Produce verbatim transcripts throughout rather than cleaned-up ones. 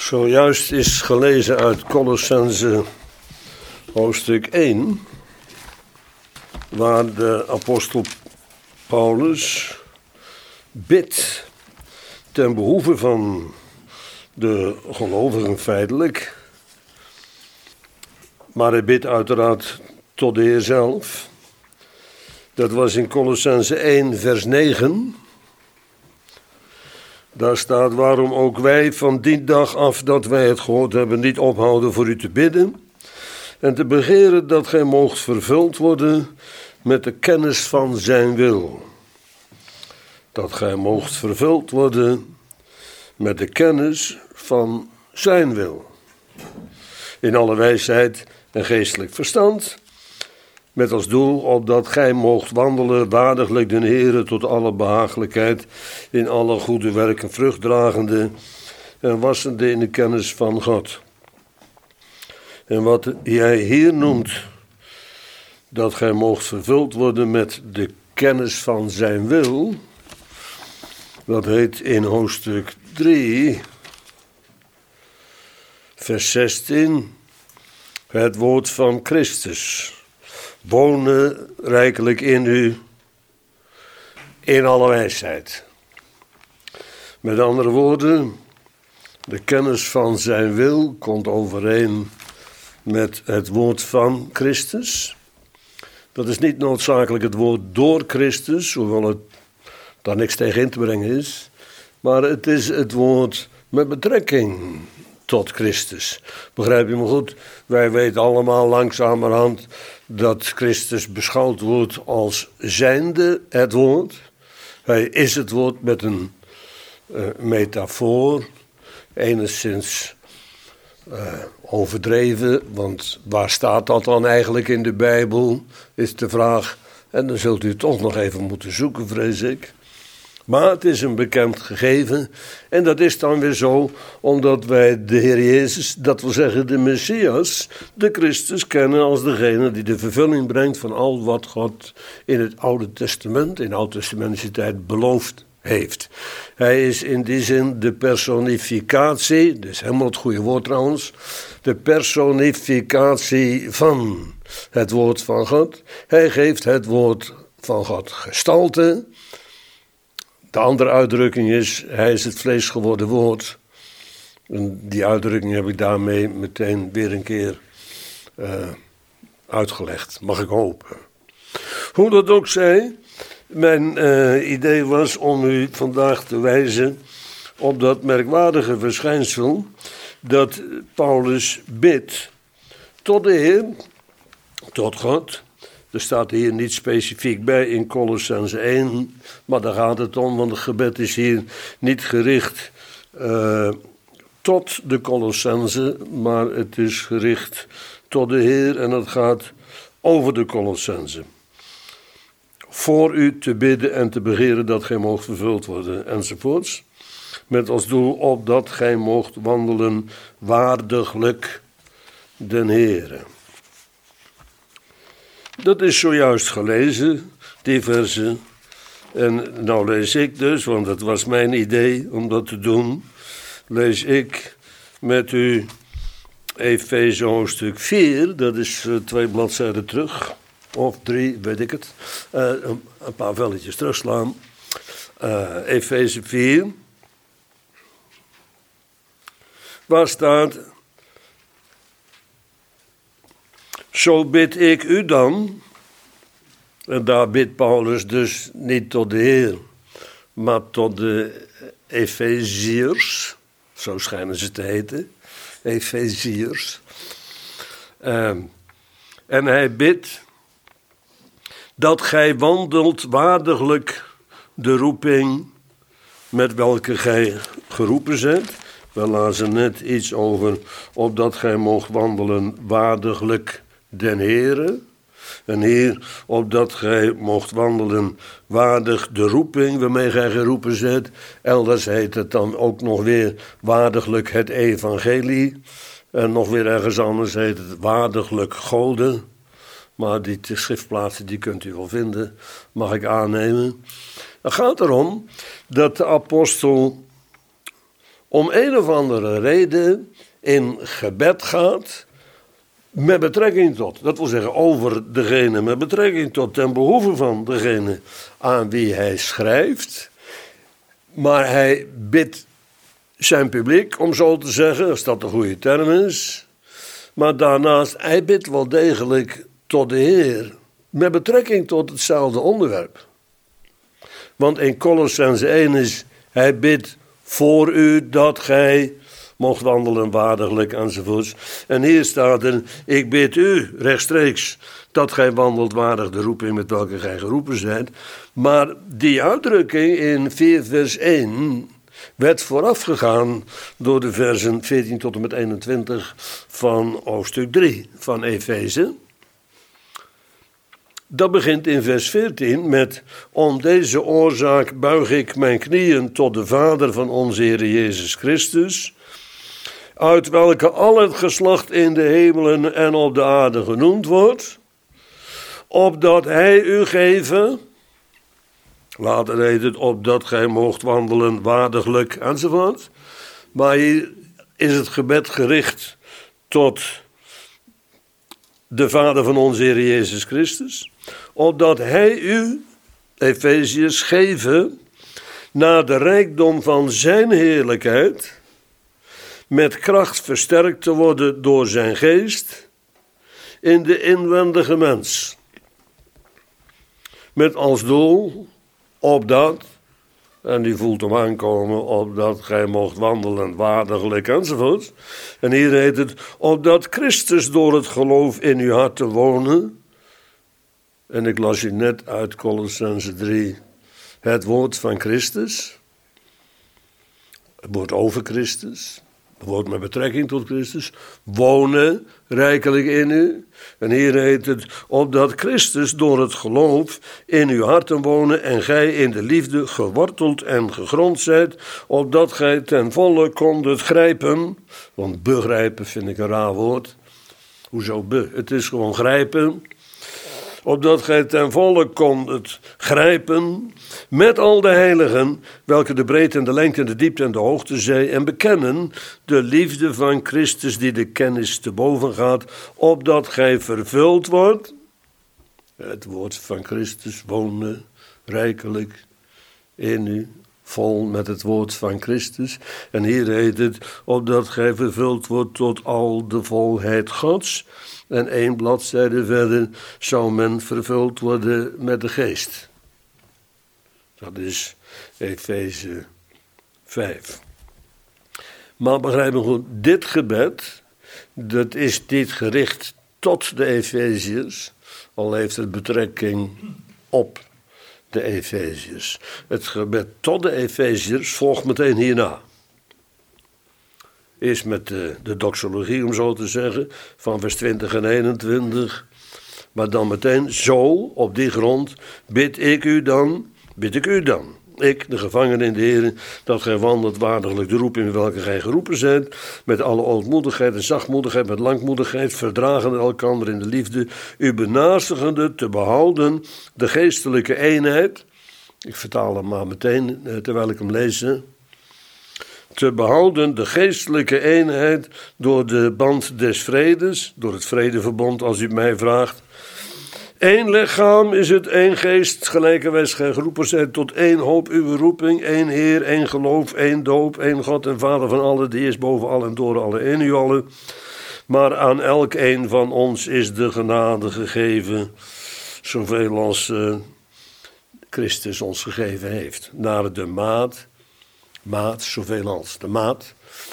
Zojuist is gelezen uit Kolossenzen hoofdstuk één, waar de apostel Paulus bidt ten behoeve van de gelovigen feitelijk, maar hij bidt uiteraard tot de Heer zelf. Dat was in Kolossenzen één vers negen. Daar staat: waarom ook wij van die dag af dat wij het gehoord hebben niet ophouden voor u te bidden en te begeren dat gij moogt vervuld worden met de kennis van zijn wil. Dat gij moogt vervuld worden met de kennis van zijn wil. In alle wijsheid en geestelijk verstand, met als doel opdat gij moogt wandelen waardiglijk den Heere tot alle behagelijkheid, in alle goede werken vruchtdragende en wassende in de kennis van God. En wat jij hier noemt, dat gij moogt vervuld worden met de kennis van zijn wil, dat heet in hoofdstuk drie, vers zestien, het woord van Christus. Wonen rijkelijk in u, in alle wijsheid. Met andere woorden, de kennis van zijn wil komt overeen met het woord van Christus. Dat is niet noodzakelijk het woord door Christus, hoewel het daar niks tegen in te brengen is. Maar het is het woord met betrekking tot Christus. Begrijp je me goed? Wij weten allemaal langzamerhand dat Christus beschouwd wordt als zijnde het woord. Hij is het woord met een uh, metafoor, enigszins uh, overdreven, want waar staat dat dan eigenlijk in de Bijbel, is de vraag. En dan zult u toch nog even moeten zoeken, vrees ik. Maar het is een bekend gegeven en dat is dan weer zo omdat wij de Heer Jezus, dat wil zeggen de Messias, de Christus kennen als degene die de vervulling brengt van al wat God in het Oude Testament, in de Oud-testamentische tijd beloofd heeft. Hij is in die zin de personificatie, dat is helemaal het goede woord trouwens, de personificatie van het woord van God. Hij geeft het woord van God gestalte. De andere uitdrukking is, hij is het vlees geworden woord. En die uitdrukking heb ik daarmee meteen weer een keer uh, uitgelegd, mag ik hopen. Hoe dat ook zij, mijn uh, idee was om u vandaag te wijzen op dat merkwaardige verschijnsel dat Paulus bidt tot de Heer, tot God. Er staat hier niet specifiek bij in Kolossenzen één, maar daar gaat het om, want het gebed is hier niet gericht uh, tot de Kolossenzen, maar het is gericht tot de Heer en het gaat over de Kolossenzen. Voor u te bidden en te begeren dat gij moogt vervuld worden, enzovoorts. Met als doel opdat gij moogt wandelen waardiglijk den Heere. Dat is zojuist gelezen, die versen. En nou lees ik dus, want het was mijn idee om dat te doen, lees ik met u Efeze hoofdstuk vier, dat is uh, twee bladzijden terug, of drie, weet ik het, uh, een, een paar velletjes terugslaan. Uh, Efeze vier, waar staat: zo bid ik u dan, en daar bidt Paulus dus niet tot de Heer, maar tot de Efeziërs, zo schijnen ze te heten, Efeziërs. Um, en hij bidt dat gij wandelt waardiglijk de roeping met welke gij geroepen zijt. We lazen net iets over, opdat gij moogt wandelen waardiglijk den Heere. En hier, opdat gij mocht wandelen waardig de roeping waarmee gij geroepen zijt. Elders heet het dan ook nog weer waardiglijk het evangelie. En nog weer ergens anders heet het waardiglijk goden. Maar die schriftplaatsen die kunt u wel vinden, mag ik aannemen. Het gaat erom dat de apostel om een of andere reden in gebed gaat met betrekking tot. Dat wil zeggen over degene met betrekking tot, ten behoeve van degene aan wie hij schrijft. Maar hij bidt zijn publiek, om zo te zeggen, als dat de goede term is. Maar daarnaast, hij bidt wel degelijk tot de Heer, met betrekking tot hetzelfde onderwerp. Want in Kolossenzen één is, hij bidt voor u dat gij mocht wandelen waardiglijk enzovoorts. En hier staat er, ik bid u rechtstreeks dat gij wandelt waardig de roeping met welke gij geroepen zijt. Maar die uitdrukking in vier vers één werd voorafgegaan door de versen veertien tot en met eenentwintig van hoofdstuk drie van Efeze. Dat begint in vers veertien met, om deze oorzaak buig ik mijn knieën tot de Vader van onze Heer Jezus Christus, uit welke al het geslacht in de hemelen en op de aarde genoemd wordt, opdat hij u geven, later heet het, opdat gij moogt wandelen waardiglijk enzovoort. Maar hier is het gebed gericht tot de Vader van onze Heer Jezus Christus, opdat hij u, Efeziërs, geven naar de rijkdom van zijn heerlijkheid, met kracht versterkt te worden door zijn geest in de inwendige mens. Met als doel, opdat, en die voelt hem aankomen, opdat gij mocht wandelen waardiglijk enzovoort. En hier heet het, opdat Christus door het geloof in uw hart te wonen. En ik las je net uit Kolossenzen drie, het woord van Christus, het woord over Christus, het woord met betrekking tot Christus, wonen rijkelijk in u. En hier heet het, opdat Christus door het geloof in uw harten wonen en gij in de liefde geworteld en gegrond zijt, opdat gij ten volle kondet grijpen, want begrijpen vind ik een raar woord. Hoezo be? Het is gewoon grijpen. Opdat gij ten volle kondet grijpen met al de heiligen, welke de breedte en de lengte en de diepte en de hoogte zij, en bekennen de liefde van Christus die de kennis te boven gaat, opdat gij vervuld wordt. Het woord van Christus, wonen rijkelijk in u, vol met het woord van Christus. En hier heet het, opdat gij vervuld wordt tot al de volheid Gods. En één bladzijde verder zou men vervuld worden met de geest. Dat is Efeze vijf. Maar begrijp me goed, dit gebed, dat is dit gericht tot de Efeziërs, al heeft het betrekking op de Efeziërs. Het gebed tot de Efeziërs volgt meteen hierna. Eerst met de, de doxologie, om zo te zeggen, van vers twintig en eenentwintig. Maar dan meteen, zo, op die grond, bid ik u dan, bid ik u dan. Ik, de gevangene in de Heer, dat gij wandelt waardiglijk de roeping in welke gij geroepen zijt, met alle ootmoedigheid en zachtmoedigheid, met langmoedigheid, verdragende elkander in de liefde, u benaastigende te behouden de geestelijke eenheid. Ik vertaal hem maar meteen, terwijl ik hem lees. Te behouden de geestelijke eenheid door de band des vredes, door het vredeverbond als u mij vraagt. Eén lichaam is het, één geest, gelijkerwijs gij geroepen zijt tot één hoop uw roeping, één Heer, één geloof, één doop, één God en Vader van allen, die is boven allen en door allen in u allen. Maar aan elk een van ons is de genade gegeven, zoveel als uh, Christus ons gegeven heeft, naar de maat. Maat, zoveel als de maat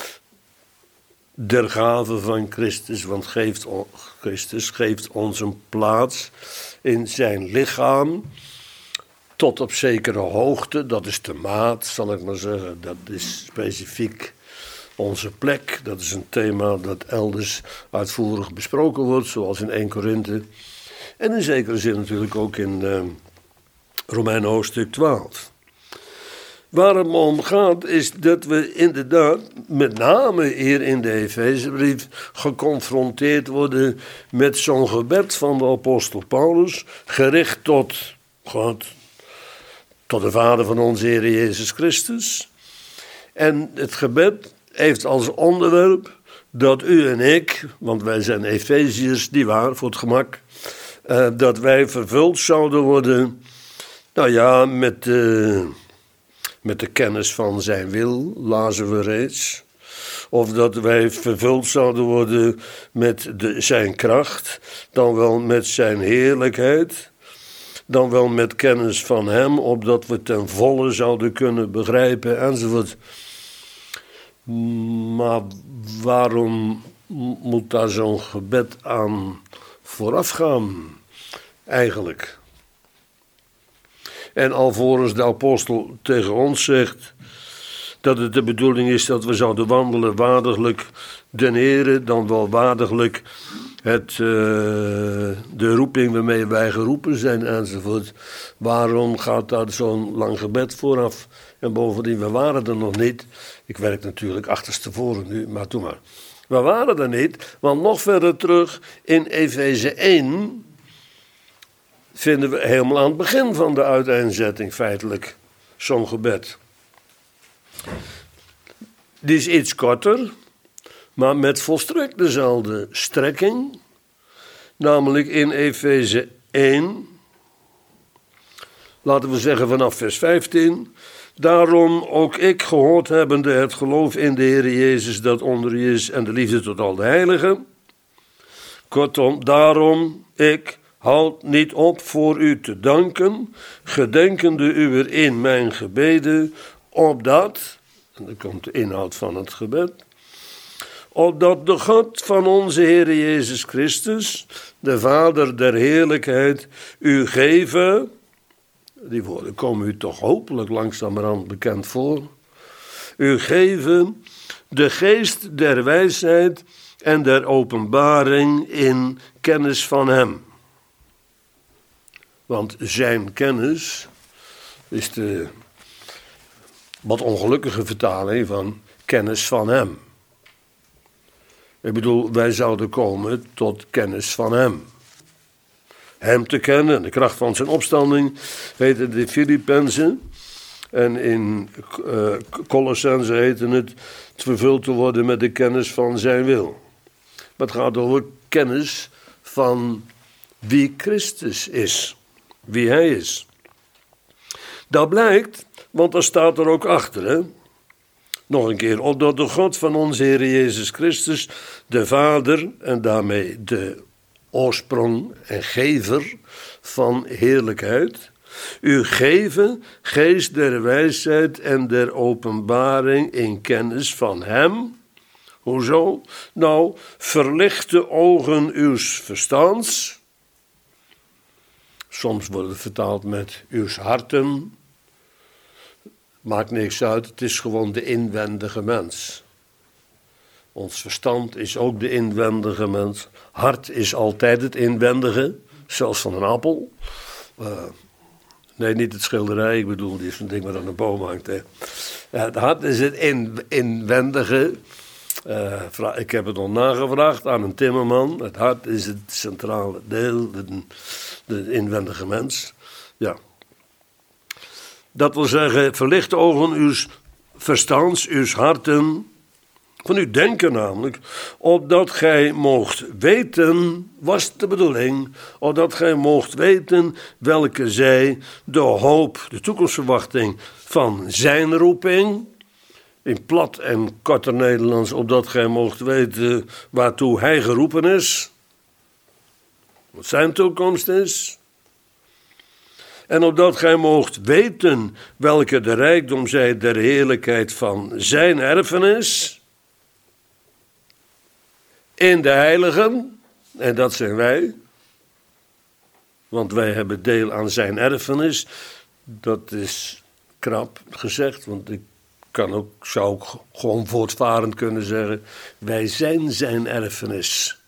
der gave van Christus, want geeft, Christus geeft ons een plaats in zijn lichaam tot op zekere hoogte, dat is de maat, zal ik maar zeggen, dat is specifiek onze plek, dat is een thema dat elders uitvoerig besproken wordt, zoals in eerste Korinthe en in zekere zin natuurlijk ook in uh, Romeinen hoofdstuk twaalf. Waar het me om gaat is dat we inderdaad, met name hier in de Efezebrief, geconfronteerd worden met zo'n gebed van de apostel Paulus, gericht tot God, tot de Vader van onze Heer Jezus Christus. En het gebed heeft als onderwerp dat u en ik, want wij zijn Efeziërs, die waar, voor het gemak, uh, dat wij vervuld zouden worden, nou ja, met de, met de kennis van zijn wil, lazen we reeds. Of dat wij vervuld zouden worden met de, zijn kracht, dan wel met zijn heerlijkheid, dan wel met kennis van hem, opdat we ten volle zouden kunnen begrijpen, enzovoort. Maar waarom moet daar zo'n gebed aan vooraf gaan, eigenlijk? En alvorens de apostel tegen ons zegt dat het de bedoeling is dat we zouden wandelen waardiglijk den Heere, dan wel waardiglijk het, uh, de roeping waarmee wij geroepen zijn, enzovoort. Waarom gaat daar zo'n lang gebed vooraf? En bovendien, we waren er nog niet. Ik werk natuurlijk achterstevoren nu, maar doe maar. We waren er niet, want nog verder terug in Efeze één vinden we helemaal aan het begin van de uiteenzetting feitelijk zo'n gebed. Die is iets korter, maar met volstrekt dezelfde strekking. Namelijk in Efeze één, laten we zeggen vanaf vers vijftien. Daarom ook ik, gehoord hebbende het geloof in de Heer Jezus dat onder u is en de liefde tot al de heiligen. Kortom, daarom ik houd niet op voor u te danken, gedenkende u in mijn gebeden, opdat, en dan komt de inhoud van het gebed, opdat de God van onze Heer Jezus Christus, de Vader der heerlijkheid, u geven. Die woorden komen u toch hopelijk langzamerhand bekend voor. U geven de geest der wijsheid en der openbaring in kennis van hem. Want zijn kennis is de wat ongelukkige vertaling van kennis van hem. Ik bedoel, wij zouden komen tot kennis van hem. Hem te kennen, de kracht van zijn opstanding, weten de Filippenzen. En in uh, Colossense heten het vervuld te worden met de kennis van zijn wil. Maar het gaat over kennis van wie Christus is. Wie hij is. Dat blijkt, want daar staat er ook achter, hè. Nog een keer, opdat de God van onze Heer Jezus Christus, de Vader en daarmee de oorsprong en gever van heerlijkheid, u geven geest der wijsheid en der openbaring in kennis van hem. Hoezo? Nou, verlicht de ogen uws verstands. Soms wordt het vertaald met uws harten. Maakt niks uit, het is gewoon de inwendige mens. Ons verstand is ook de inwendige mens. Hart is altijd het inwendige, zelfs van een appel. Uh, nee, niet het schilderij, ik bedoel, die is een ding wat aan een boom hangt. Hè. Ja, het hart is het in, inwendige. Uh, ik heb het nog nagevraagd aan een timmerman. Het hart is het centrale deel, de, de inwendige mens. Ja. Dat wil zeggen, verlicht de ogen uw verstands, uw harten, van uw denken namelijk, opdat gij moogt weten, was de bedoeling, opdat gij moogt weten welke zij de hoop, de toekomstverwachting van zijn roeping, in plat en korter Nederlands, opdat gij moogt weten waartoe hij geroepen is, wat zijn toekomst is. En opdat gij moogt weten welke de rijkdom zij der heerlijkheid van zijn erfenis in de heiligen, en dat zijn wij, want wij hebben deel aan zijn erfenis. Dat is krap gezegd, want ik kan ook, zou ook gewoon voortvarend kunnen zeggen, wij zijn zijn erfenis.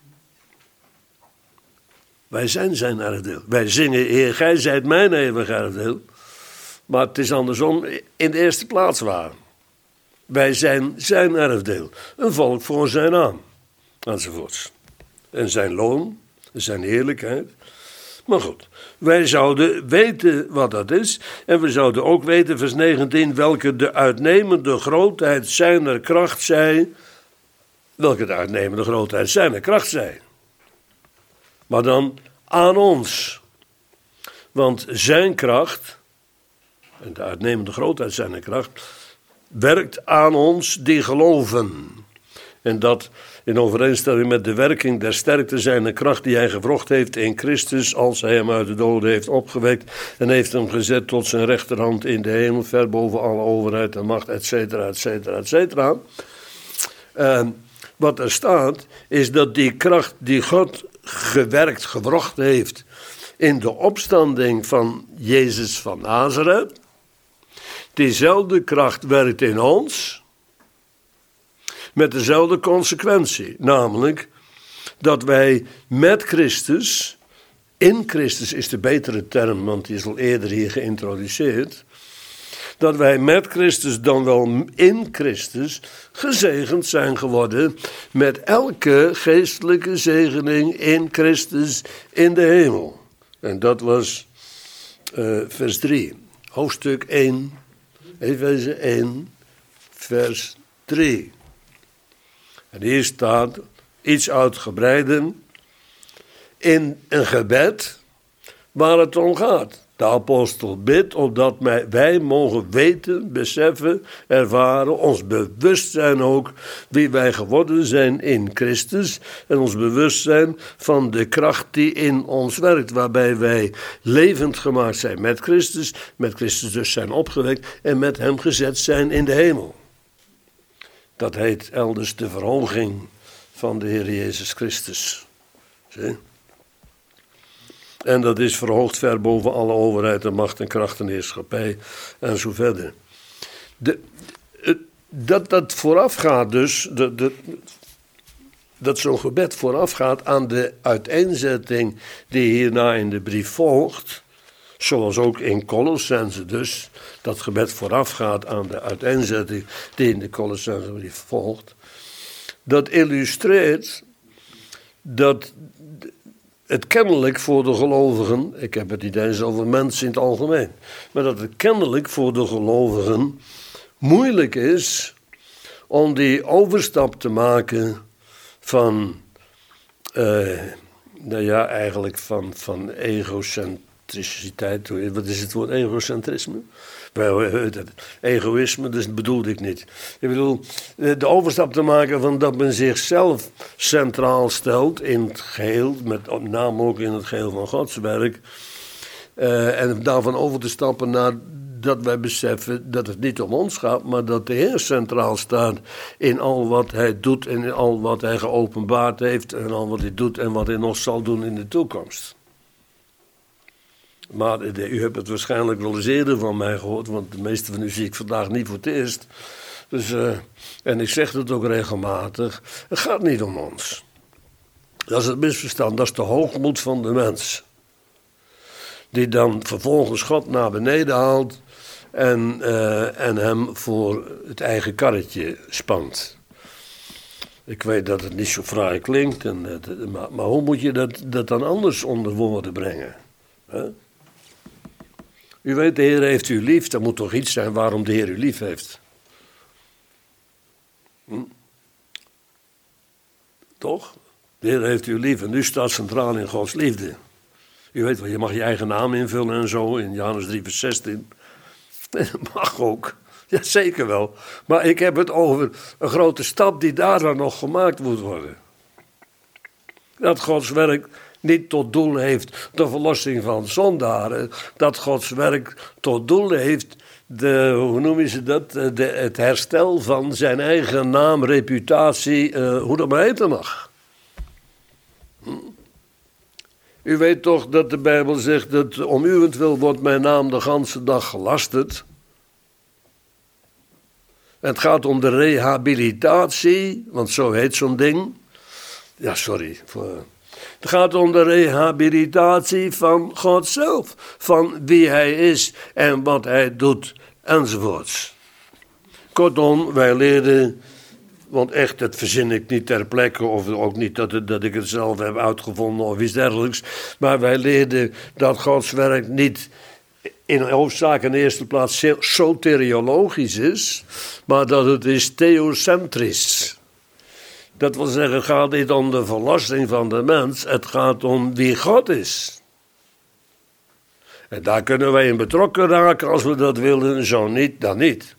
Wij zijn zijn erfdeel. Wij zingen, Heer, gij zijt mijn eeuwig erfdeel. Maar het is andersom in de eerste plaats waar. Wij zijn zijn erfdeel. Een volk voor zijn naam. Enzovoorts. En zijn loon, zijn heerlijkheid. Maar goed, wij zouden weten wat dat is. En we zouden ook weten, vers negentien, welke de uitnemende grootheid zijner kracht zij. Welke de uitnemende grootheid zijner kracht zij. Maar dan aan ons. Want zijn kracht, en de uitnemende grootheid zijner kracht, werkt aan ons die geloven. En dat in overeenstemming met de werking der sterkte zijner kracht die hij gewrocht heeft in Christus, als hij hem uit de doden heeft opgewekt en heeft hem gezet tot zijn rechterhand in de hemel, ver boven alle overheid en macht, et cetera, et cetera, et cetera. En wat er staat, is dat die kracht die God gewerkt, gewrocht heeft in de opstanding van Jezus van Nazareth, diezelfde kracht werkt in ons, met dezelfde consequentie, namelijk dat wij met Christus, in Christus is de betere term, want die is al eerder hier geïntroduceerd, dat wij met Christus dan wel in Christus gezegend zijn geworden met elke geestelijke zegening in Christus in de hemel. En dat was uh, vers drie, hoofdstuk één, Efeze één, vers drie. En hier staat iets uitgebreider in een gebed waar het om gaat. De apostel bidt opdat wij mogen weten, beseffen, ervaren, ons bewust zijn ook wie wij geworden zijn in Christus. En ons bewust zijn van de kracht die in ons werkt, waarbij wij levend gemaakt zijn met Christus, met Christus dus zijn opgewekt en met hem gezet zijn in de hemel. Dat heet elders de verhoging van de Heer Jezus Christus. Zie? En dat is verhoogd ver boven alle overheid en macht en kracht en heerschappij en zo verder. De, dat dat voorafgaat dus, de, de, dat zo'n gebed voorafgaat aan de uiteenzetting die hierna in de brief volgt, zoals ook in Colossense dus, dat gebed voorafgaat aan de uiteenzetting die in de Colossense brief volgt. Dat illustreert dat het kennelijk voor de gelovigen, ik heb het niet eens over mensen in het algemeen, maar dat het kennelijk voor de gelovigen moeilijk is om die overstap te maken van, uh, nou ja, eigenlijk van, van egocentriciteit. Wat is het woord egocentrisme? Egoïsme, dus dat bedoelde ik niet. Ik bedoel, de overstap te maken van dat men zichzelf centraal stelt in het geheel, met name ook in het geheel van Gods werk. Uh, en daarvan over te stappen naar dat wij beseffen dat het niet om ons gaat, maar dat de Heer centraal staat in al wat hij doet en in al wat hij geopenbaard heeft en al wat hij doet en wat hij nog zal doen in de toekomst. Maar u hebt het waarschijnlijk wel eens eerder van mij gehoord, want de meeste van u zie ik vandaag niet voor het eerst. Dus, uh, en ik zeg het ook regelmatig, het gaat niet om ons. Dat is het misverstand, dat is de hoogmoed van de mens. Die dan vervolgens God naar beneden haalt en, uh, en hem voor het eigen karretje spant. Ik weet dat het niet zo fraai klinkt, en, uh, maar, maar hoe moet je dat, dat dan anders onder woorden brengen? Huh? U weet, de Heer heeft u lief. Dat moet toch iets zijn waarom de Heer u lief heeft. Hm? Toch? De Heer heeft u lief en u staat centraal in Gods liefde. U weet wel, je mag je eigen naam invullen en zo in Johannes drie vers zestien. Dat mag ook. Ja, zeker wel. Maar ik heb het over een grote stap die daar dan nog gemaakt moet worden. Dat Gods werk niet tot doel heeft de verlossing van zondaren. Dat Gods werk tot doel heeft, de, hoe noem je ze dat, de, het herstel van zijn eigen naam, reputatie, uh, hoe dat maar heten mag. Hm. U weet toch dat de Bijbel zegt dat om uwentwil wordt mijn naam de ganse dag gelasterd. Het gaat om de rehabilitatie, want zo heet zo'n ding. Ja, sorry voor... Het gaat om de rehabilitatie van God zelf. Van wie hij is en wat hij doet enzovoorts. Kortom, wij leerden Want echt, dat verzin ik niet ter plekke, of ook niet dat, het, dat ik het zelf heb uitgevonden of iets dergelijks. Maar wij leerden dat Gods werk niet in hoofdzaak in de eerste plaats soteriologisch is, maar dat het is theocentrisch. Dat wil zeggen, het gaat niet om de verlossing van de mens, het gaat om wie God is. En daar kunnen wij in betrokken raken als we dat willen, zo niet, dan niet.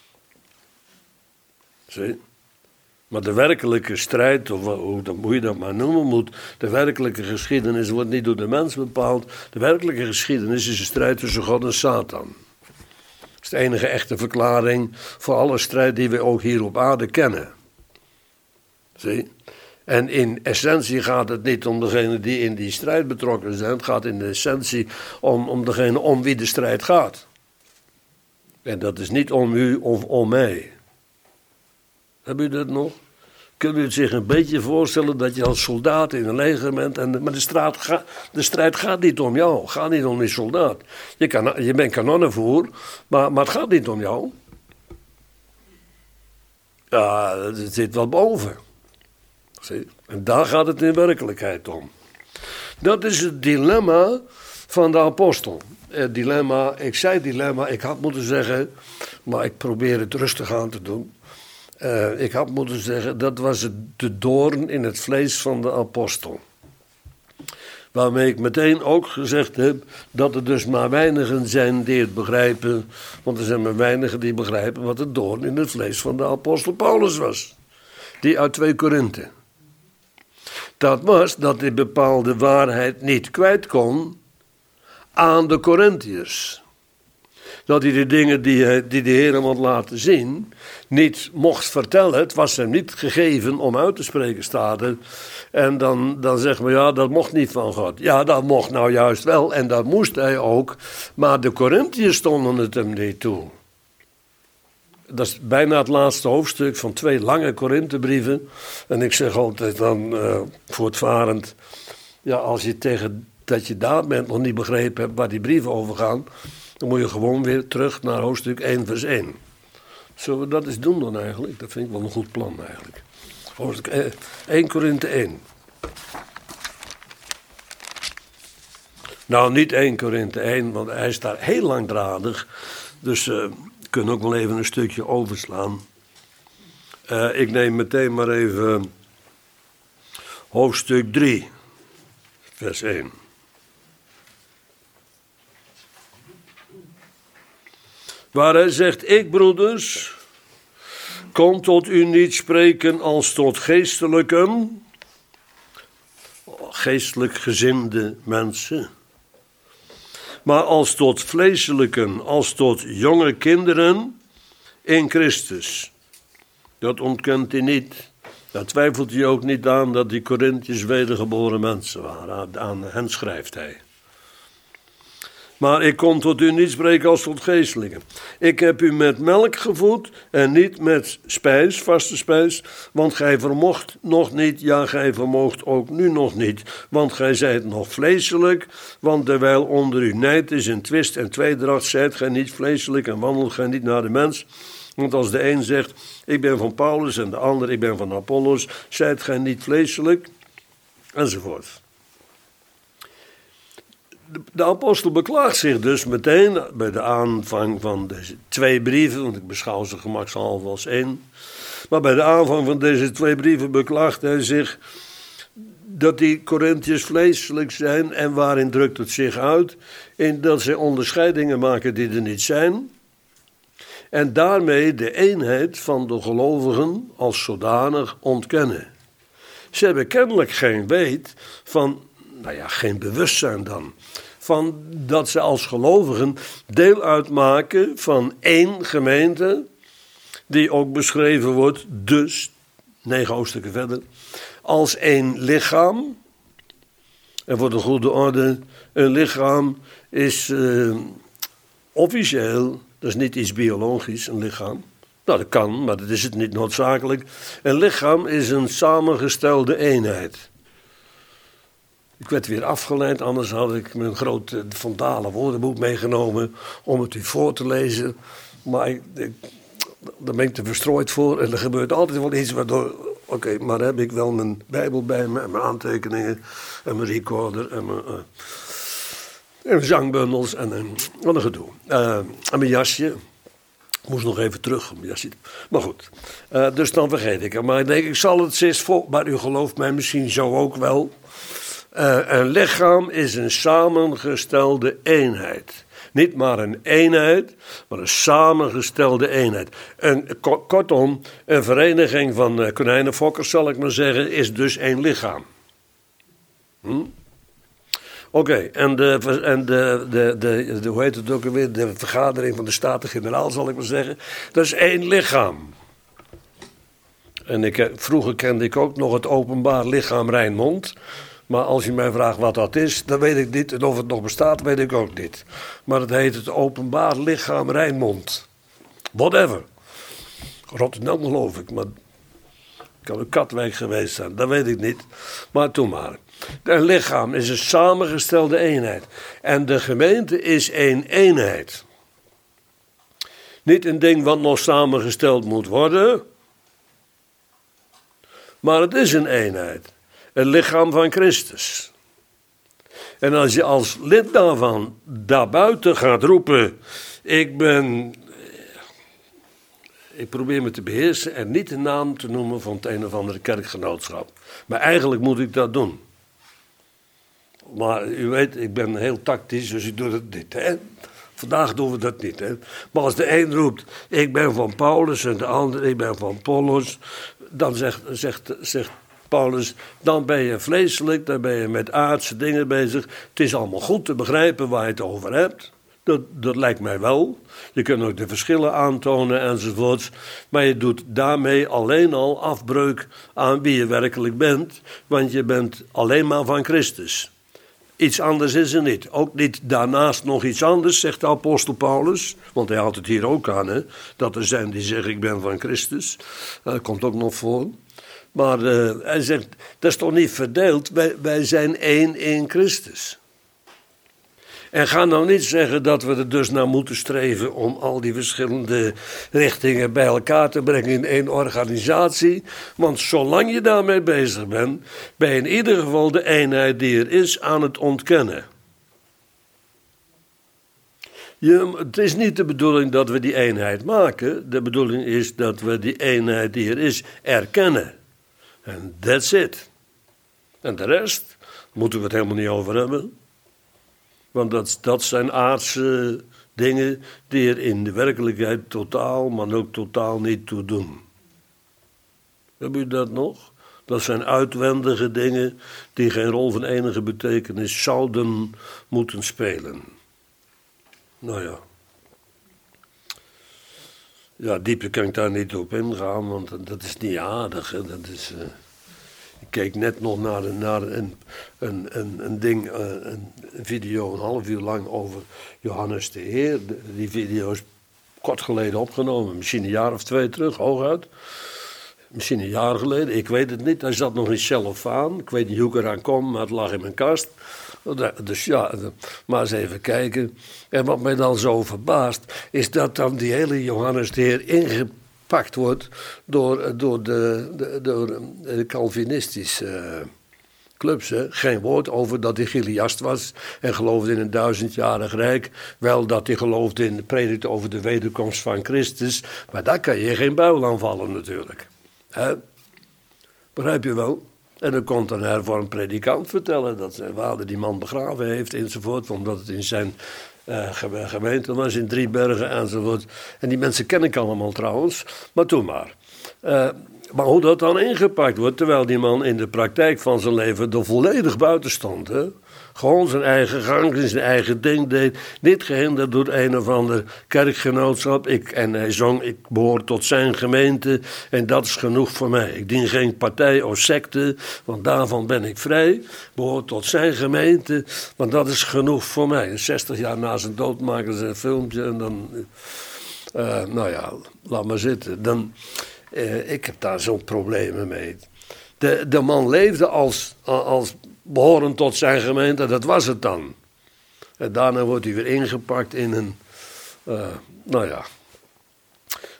Zie? Maar de werkelijke strijd, of hoe, hoe je dat maar noemen moet, de werkelijke geschiedenis wordt niet door de mens bepaald. De werkelijke geschiedenis is een strijd tussen God en Satan. Dat is de enige echte verklaring voor alle strijd die we ook hier op aarde kennen. Zie? En in essentie gaat het niet om degene die in die strijd betrokken zijn. Het gaat in de essentie om, om degene om wie de strijd gaat. En dat is niet om u of om mij. Heb u dat nog? Kunt u het zich een beetje voorstellen dat je als soldaat in een leger bent, en de, maar de, straat ga, de strijd gaat niet om jou, gaat niet om die soldaat. Je, kan, je bent kanonnenvoer, maar, maar het gaat niet om jou. Ja, het zit wel boven. Zie? En daar gaat het in werkelijkheid om. Dat is het dilemma van de apostel. Het dilemma, ik zei dilemma, ik had moeten zeggen, maar ik probeer het rustig aan te doen. Uh, ik had moeten zeggen, dat was het, de doorn in het vlees van de apostel. Waarmee ik meteen ook gezegd heb dat er dus maar weinigen zijn die het begrijpen. Want er zijn maar weinigen die begrijpen wat het doorn in het vlees van de apostel Paulus was. Die uit twee Korinthe. Dat was dat hij bepaalde waarheid niet kwijt kon aan de Korintiërs. Dat hij de dingen die, hij, die de Heer hem had laten zien niet mocht vertellen. Het was hem niet gegeven om uit te spreken, staat er. En dan, dan zeggen we, ja, dat mocht niet van God. Ja, dat mocht nou juist wel en dat moest hij ook. Maar de Korintiërs stonden het hem niet toe. Dat is bijna het laatste hoofdstuk van twee lange Korinthebrieven. En ik zeg altijd dan uh, voortvarend, ja, als je tegen dat je daar bent nog niet begrepen hebt waar die brieven over gaan, dan moet je gewoon weer terug naar hoofdstuk één vers één. Zullen we dat eens doen dan eigenlijk? Dat vind ik wel een goed plan eigenlijk. Hoofdstuk één Korinthe één. Nou, niet één Korinthe één, want hij is daar heel langdradig. Dus uh, we kunnen ook wel even een stukje overslaan. Uh, ik neem meteen maar even hoofdstuk drie, vers één. Waar hij zegt, ik broeders, kon tot u niet spreken als tot geestelijken, geestelijk gezinde mensen, maar als tot vleeselijken, als tot jonge kinderen in Christus. Dat ontkent hij niet. Daar twijfelt hij ook niet aan dat die Korintiërs wedergeboren mensen waren. Aan hen schrijft hij. Maar ik kon tot u niet spreken als tot geestelijken. Ik heb u met melk gevoed en niet met spijs, vaste spijs. Want gij vermocht nog niet, ja gij vermoogt ook nu nog niet. Want gij zijt nog vleeselijk. Want terwijl onder u nijd is en twist en tweedracht, zijt gij niet vleeselijk en wandelt gij niet naar de mens. Want als de een zegt, ik ben van Paulus en de ander, ik ben van Apollos, zijt gij niet vleeselijk, enzovoort. De apostel beklaagt zich dus meteen bij de aanvang van deze twee brieven, want ik beschouw ze gemakshalve als één. Maar bij de aanvang van deze twee brieven beklaagt hij zich dat die Korintiërs vleeselijk zijn. En waarin drukt het zich uit? In dat ze onderscheidingen maken die er niet zijn. En daarmee de eenheid van de gelovigen als zodanig ontkennen. Ze hebben kennelijk geen weet van, nou ja, geen bewustzijn dan, van dat ze als gelovigen deel uitmaken van één gemeente, die ook beschreven wordt, dus, negen hoofdstukken verder, als één lichaam. En voor de goede orde, een lichaam is uh, officieel, dat is niet iets biologisch, een lichaam. Nou, dat kan, maar dat is het niet noodzakelijk. Een lichaam is een samengestelde eenheid. Ik werd weer afgeleid, anders had ik mijn grote Van Dalen woordenboek meegenomen om het u voor te lezen. Maar ik, ik, daar ben ik te verstrooid voor. En er gebeurt altijd wel iets waardoor... Oké, okay, maar dan heb ik wel mijn Bijbel bij me en mijn aantekeningen en mijn recorder en mijn, uh, en mijn zangbundels en, en wat een gedoe. Uh, en mijn jasje. Ik moest nog even terug. Mijn jasje. Maar goed, uh, dus dan vergeet ik het. Maar ik denk, ik zal het eens voor... Maar u gelooft mij misschien zo ook wel. Uh, een lichaam is een samengestelde eenheid. Niet maar een eenheid, maar een samengestelde eenheid. En kortom, een vereniging van uh, konijnenfokkers, zal ik maar zeggen, is dus één lichaam. Hm? Oké, okay, en, de, en de, de, de, de, hoe heet het ook alweer, de vergadering van de Staten-Generaal, zal ik maar zeggen, dat is één lichaam. En ik, vroeger kende ik ook nog het openbaar lichaam Rijnmond. Maar als je mij vraagt wat dat is, dan weet ik niet. En of het nog bestaat, weet ik ook niet. Maar het heet het Openbaar Lichaam Rijnmond. Whatever. Rotterdam geloof ik, maar het kan een Katwijk geweest zijn, dat weet ik niet. Maar toen maar. Een lichaam is een samengestelde eenheid. En de gemeente is één eenheid. Niet een ding wat nog samengesteld moet worden. Maar het is een eenheid. Het lichaam van Christus. En als je als lid daarvan daarbuiten gaat roepen, ik ben, ik probeer me te beheersen en niet de naam te noemen van het een of andere kerkgenootschap. Maar eigenlijk moet ik dat doen. Maar u weet, ik ben heel tactisch, dus ik doe dat niet. Hè? Vandaag doen we dat niet. Hè? Maar als de een roept, ik ben van Paulus en de ander, ik ben van Apollos, dan zegt, zegt, zegt Paulus, dan ben je vleeselijk, dan ben je met aardse dingen bezig. Het is allemaal goed te begrijpen waar je het over hebt. Dat, dat lijkt mij wel. Je kunt ook de verschillen aantonen enzovoorts. Maar je doet daarmee alleen al afbreuk aan wie je werkelijk bent. Want je bent alleen maar van Christus. Iets anders is er niet. Ook niet daarnaast nog iets anders, zegt de apostel Paulus. Want hij haalt het hier ook aan, hè. Dat er zijn die zeggen, ik ben van Christus. Dat komt ook nog voor. Maar uh, hij zegt, dat is toch niet verdeeld? Wij, wij zijn één in Christus. En ga nou niet zeggen dat we er dus naar moeten streven om al die verschillende richtingen bij elkaar te brengen in één organisatie. Want zolang je daarmee bezig bent, ben je in ieder geval de eenheid die er is aan het ontkennen. Je, het is niet de bedoeling dat we die eenheid maken. De bedoeling is dat we die eenheid die er is erkennen. En that's it. En de rest moeten we het helemaal niet over hebben. Want dat, dat zijn aardse dingen die er in de werkelijkheid totaal, maar ook totaal niet toe doen. Hebben u dat nog? Dat zijn uitwendige dingen die geen rol van enige betekenis zouden moeten spelen. Nou ja. Ja, dieper kan ik daar niet op ingaan, want dat is niet aardig. Hè? Dat is, uh... Ik keek net nog naar, een, naar een, een, een, een ding, uh, een video, een half uur lang over Johannes de Heer. De, die video is kort geleden opgenomen, misschien een jaar of twee terug, hooguit. Misschien een jaar geleden, ik weet het niet. Hij zat nog in cellofaan. Ik weet niet hoe ik eraan kom, maar het lag in mijn kast. Dus ja, maar eens even kijken. En wat mij dan zo verbaast, is dat dan die hele Johannes de Heer ingepakt wordt door, door de, de, door de Calvinistische clubs. Hè. Geen woord over dat hij Chiliast was en geloofde in een duizendjarig rijk. Wel dat hij geloofde in de predik over de wederkomst van Christus. Maar daar kan je geen buil aan vallen natuurlijk. He? Begrijp je wel? En dan komt een hervormd predikant vertellen dat zijn vader die man begraven heeft enzovoort, omdat het in zijn uh, gemeente was, in Driebergen enzovoort. En die mensen ken ik allemaal trouwens, maar toen maar. Uh, maar hoe dat dan ingepakt wordt, terwijl die man in de praktijk van zijn leven er volledig buiten stond, hè? Gewoon zijn eigen gang, zijn eigen ding deed. Niet gehinderd door een of ander kerkgenootschap. Ik, en hij zong, ik behoor tot zijn gemeente en dat is genoeg voor mij. Ik dien geen partij of secte, want daarvan ben ik vrij. Ik behoor tot zijn gemeente, want dat is genoeg voor mij. zestig jaar na zijn dood maken ze een filmpje en dan... Uh, nou ja, laat maar zitten. Dan, uh, ik heb daar zo'n problemen mee. De, de man leefde als... als behorend tot zijn gemeente, dat was het dan. En daarna wordt hij weer ingepakt in een, uh, nou ja,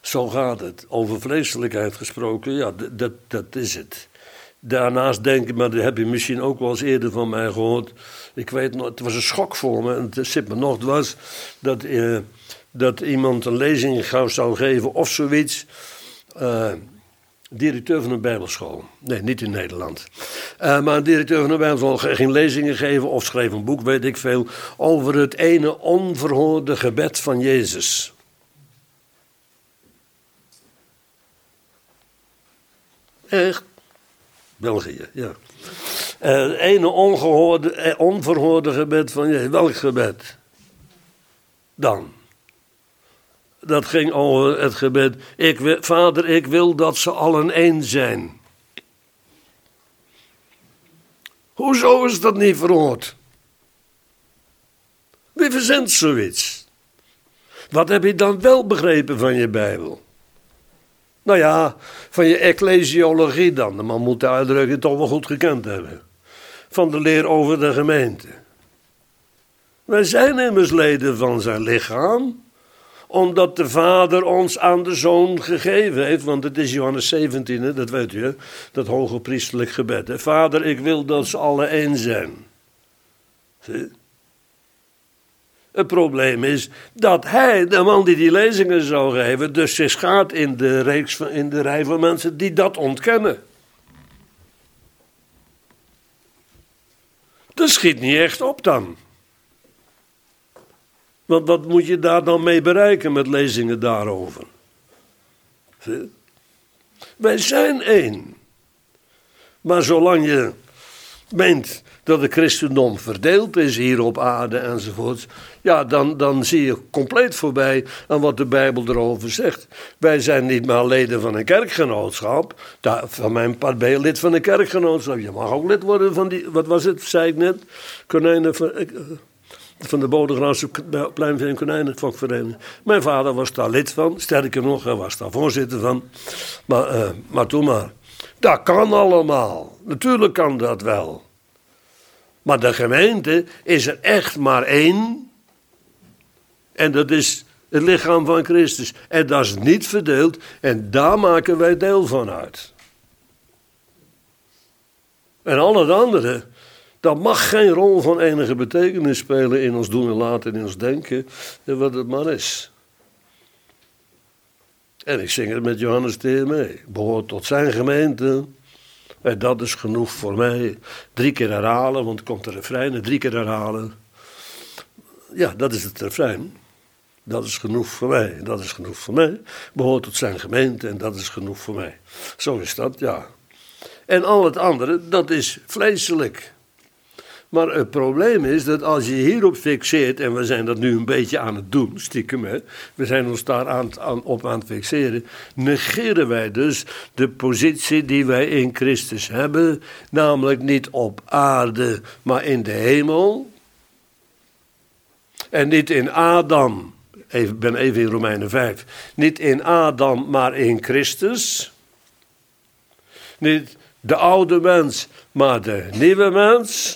Zo gaat het. Over vleeselijkheid gesproken, ja, d- dat, dat is het. Daarnaast denk ik, maar dat heb je misschien ook wel eens eerder van mij gehoord. Ik weet nog, het was een schok voor me. En het zit me nog dwars dat, eh, dat iemand een lezing zou geven of zoiets. Uh, directeur van een bijbelschool. Nee, niet in Nederland. Uh, maar een directeur van een bijbelschool ging lezingen geven of schreef een boek, weet ik veel, over het ene onverhoorde gebed van Jezus. Echt? België, ja. Uh, het ene ongehoorde, eh, onverhoorde gebed van Jezus. Welk gebed? Dan. Dat ging over het gebed. Ik wil, Vader, ik wil dat ze allen één zijn. Hoezo is dat niet verhoord? Wie verzint zoiets? Wat heb je dan wel begrepen van je Bijbel? Nou ja, van je ecclesiologie dan. De man moet de uitdrukking toch wel goed gekend hebben. Van de leer over de gemeente. Wij zijn immers leden van zijn lichaam, omdat de Vader ons aan de Zoon gegeven heeft. Want het is Johannes zeventien, hè, dat weet u, hè? Dat hoge priesterlijk gebed. Hè? Vader, ik wil dat ze alle één zijn. Zie? Het probleem is dat hij, de man die die lezingen zou geven, dus zich schaadt in de, reeks van, in de rij van mensen die dat ontkennen. Dat schiet niet echt op dan. Want wat moet je daar dan mee bereiken met lezingen daarover? Zie? Wij zijn één. Maar zolang je meent dat het christendom verdeeld is hier op aarde enzovoort, ja, dan, dan zie je compleet voorbij aan wat de Bijbel erover zegt. Wij zijn niet maar leden van een kerkgenootschap. Daar, van mijn part ben je lid van een kerkgenootschap. Je mag ook lid worden van die, wat was het, zei ik net? Konijnen van, van de Bodegraafse Pleinveen en Konijnenfokvereniging. Mijn vader was daar lid van. Sterker nog, hij was daar voorzitter van. Maar, uh, maar toen maar. Dat kan allemaal. Natuurlijk kan dat wel. Maar de gemeente is er echt maar één. En dat is het lichaam van Christus. En dat is niet verdeeld. En daar maken wij deel van uit. En al het andere, dat mag geen rol van enige betekenis spelen in ons doen en laten, in ons denken. En wat het maar is. En ik zing het met Johannes de Heer mee. Behoort tot zijn gemeente. En dat is genoeg voor mij. Drie keer herhalen, want er komt de refrein. Drie keer herhalen. Ja, dat is het refrein. Dat is genoeg voor mij. Dat is genoeg voor mij. Behoort tot zijn gemeente en dat is genoeg voor mij. Zo is dat, ja. En al het andere, dat is vleeselijk. Maar het probleem is dat als je hierop fixeert, en we zijn dat nu een beetje aan het doen, stiekem, hè, we zijn ons daar aan, aan, op aan het fixeren, negeren wij dus de positie die wij in Christus hebben, namelijk niet op aarde, maar in de hemel. En niet in Adam, ik ben even in Romeinen vijf, niet in Adam, maar in Christus. Niet de oude mens, maar de nieuwe mens.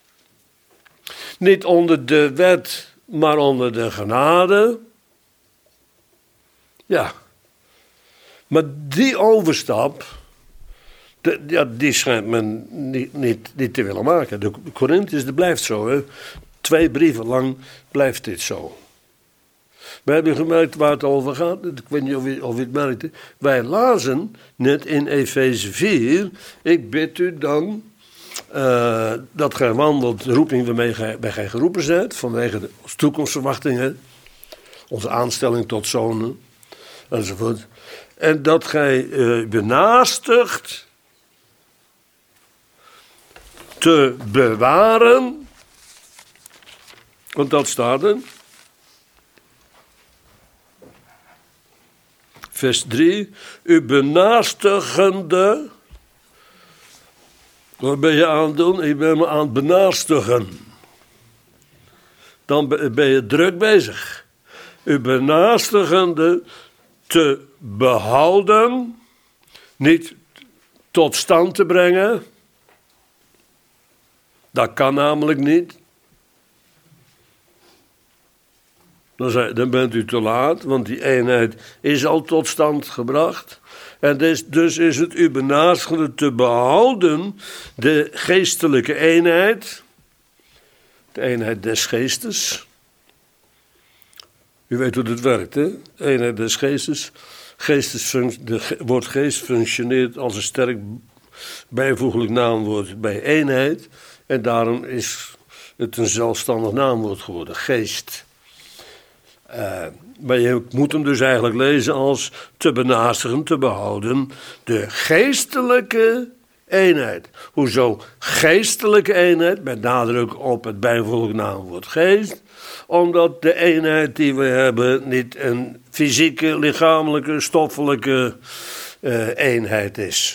Niet onder de wet, maar onder de genade. Ja. Maar die overstap, de, ja, die schijnt men niet, niet, niet te willen maken. De Corinthiërs, dat blijft zo. Hè. Twee brieven lang blijft dit zo. We hebben gemerkt waar het over gaat. Ik weet niet of u, of u het merkte. Wij lazen net in Efeze vier. Ik bid u dan Uh, dat gij wandelt, de roeping waarmee gij, bij gij geroepen zijt, vanwege de toekomstverwachtingen, onze aanstelling tot zonen, enzovoort. En dat gij uh, benaastigt te bewaren, want dat staat er, vers drie, u benaastigende. Wat ben je aan het doen? Ik ben me aan het benaastigen. Dan ben je druk bezig. U benaastigende te behouden, niet tot stand te brengen. Dat kan namelijk niet. Dan, zei, dan bent u te laat, want die eenheid is al tot stand gebracht. En dus, dus is het u benaadigende te behouden de geestelijke eenheid. De eenheid des geestes. U weet hoe het werkt, hè? Eenheid des geestes. Het woord geest functioneert als een sterk bijvoeglijk naamwoord bij eenheid. En daarom is het een zelfstandig naamwoord geworden, geest. Uh, maar je moet hem dus eigenlijk lezen als te benastigen, te behouden, de geestelijke eenheid. Hoezo geestelijke eenheid? Met nadruk op het bijvoeglijk naamwoord geest. Omdat de eenheid die we hebben niet een fysieke, lichamelijke, stoffelijke uh, eenheid is.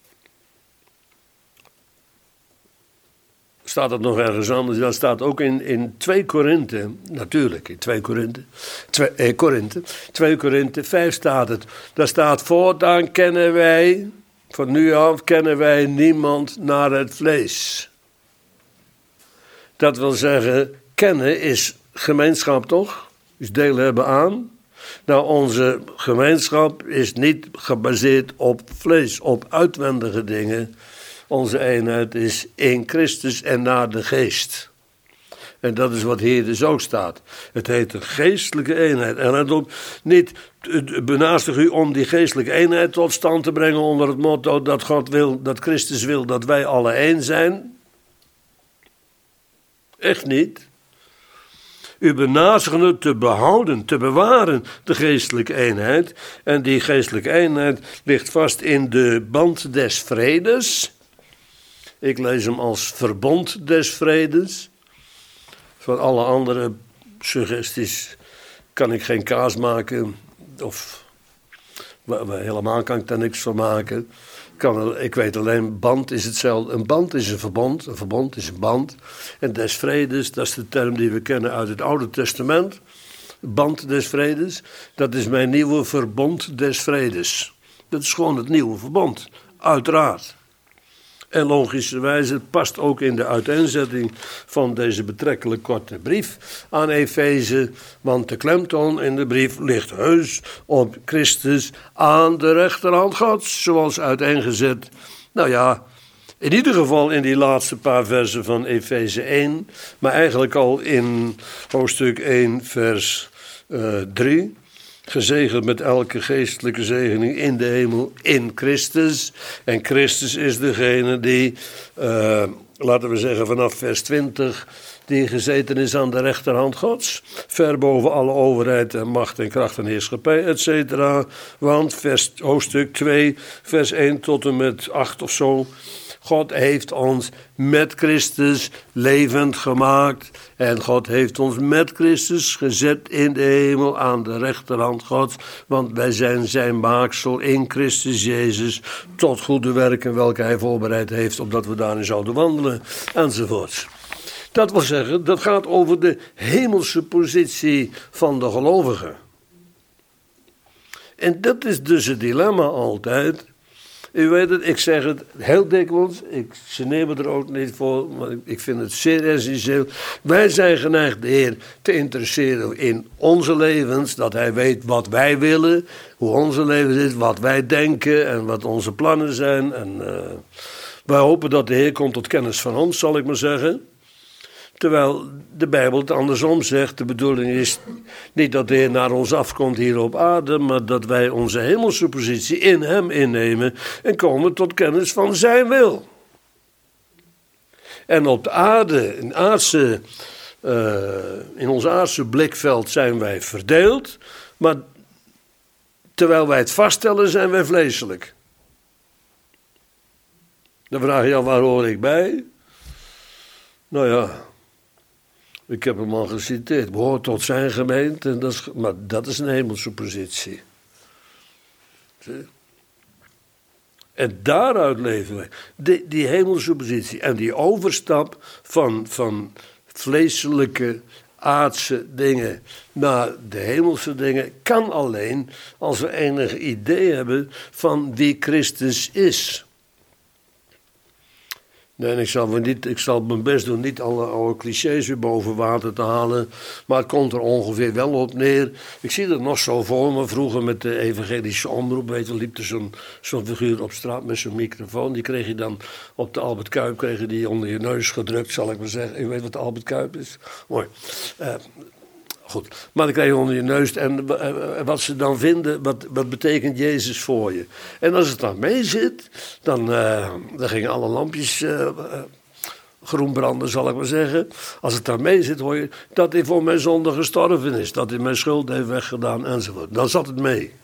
Staat het nog ergens anders? Dat staat ook in, in twee Korinthe, natuurlijk, in twee Korinthe, twee, eh, Korinthe, twee Korinthe vijf staat het. Daar staat, voortaan kennen wij, van nu af kennen wij niemand naar het vlees. Dat wil zeggen, kennen is gemeenschap toch? Dus deel hebben aan. Nou, onze gemeenschap is niet gebaseerd op vlees, op uitwendige dingen. Onze eenheid is in Christus en naar de geest. En dat is wat hier dus ook staat. Het heet een geestelijke eenheid. En let op, niet benaastig u om die geestelijke eenheid tot stand te brengen onder het motto dat God wil, dat Christus wil dat wij alle één zijn. Echt niet. U benaast het te behouden, te bewaren, de geestelijke eenheid. En die geestelijke eenheid ligt vast in de band des vredes. Ik lees hem als verbond des vredes. Van alle andere suggesties kan ik geen kaas maken. Of helemaal kan ik daar niks van maken. Kan, ik weet alleen, band is hetzelfde. Een band is een verbond. Een verbond is een band. En des vredes, dat is de term die we kennen uit het Oude Testament. Band des vredes. Dat is mijn nieuwe verbond des vredes. Dat is gewoon het nieuwe verbond. Uiteraard. En logischerwijze, het past ook in de uiteenzetting van deze betrekkelijk korte brief aan Efeze. Want de klemtoon in de brief ligt heus op Christus aan de rechterhand Gods, zoals uiteengezet. Nou ja, in ieder geval in die laatste paar versen van Efeze één, maar eigenlijk al in hoofdstuk één, vers uh, drie. Gezegend met elke geestelijke zegening in de hemel in Christus. En Christus is degene die, uh, laten we zeggen vanaf vers twintig, die gezeten is aan de rechterhand Gods. Ver boven alle overheid en macht en kracht en heerschappij, et cetera. Want vers, hoofdstuk twee, vers één tot en met acht of zo. God heeft ons met Christus levend gemaakt. En God heeft ons met Christus gezet in de hemel aan de rechterhand Gods. Want wij zijn zijn maaksel in Christus Jezus. Tot goede werken welke hij voorbereid heeft. Opdat we daarin zouden wandelen. Enzovoorts. Dat wil zeggen, dat gaat over de hemelse positie van de gelovigen. En dat is dus het dilemma altijd. U weet het, ik zeg het heel dikwijls, ik geneer me er ook niet voor, maar ik vind het zeer essentieel. Wij zijn geneigd de Heer te interesseren in onze levens, dat Hij weet wat wij willen, hoe onze leven is, wat wij denken en wat onze plannen zijn. En uh, wij hopen dat de Heer komt tot kennis van ons, zal ik maar zeggen. Terwijl de Bijbel het andersom zegt. De bedoeling is niet dat de Heer naar ons afkomt hier op aarde, maar dat wij onze hemelse positie in hem innemen en komen tot kennis van zijn wil. En op de aarde, in, aardse, uh, in ons aardse blikveld zijn wij verdeeld, maar terwijl wij het vaststellen zijn wij vleeselijk. Dan vraag je al, waar hoor ik bij? Nou ja, ik heb hem al geciteerd. Behoort tot zijn gemeente. Dat is, maar dat is een hemelse positie. Zie? En daaruit leven wij. Die, die hemelse positie. En die overstap van, van vleeselijke, aardse dingen naar de hemelse dingen kan alleen als we enig idee hebben van wie Christus is. Nee, en ik zal, me niet, ik zal mijn best doen niet alle oude clichés weer boven water te halen. Maar het komt er ongeveer wel op neer. Ik zie het nog zo voor me. Vroeger met de evangelische omroep, weet je, liep er zo'n, zo'n figuur op straat met zo'n microfoon. Die kreeg je dan op de Albert Kuip, kreeg je die onder je neus gedrukt, zal ik maar zeggen. U weet wat de Albert Kuip is? Mooi. Uh, Goed, maar dan krijg je onder je neus en wat ze dan vinden, wat, wat betekent Jezus voor je. En als het dan mee zit, dan, uh, dan gingen alle lampjes uh, uh, groen branden, zal ik maar zeggen. Als het dan mee zit, hoor je dat hij voor mijn zonde gestorven is, dat hij mijn schuld heeft weggedaan enzovoort. Dan zat het mee.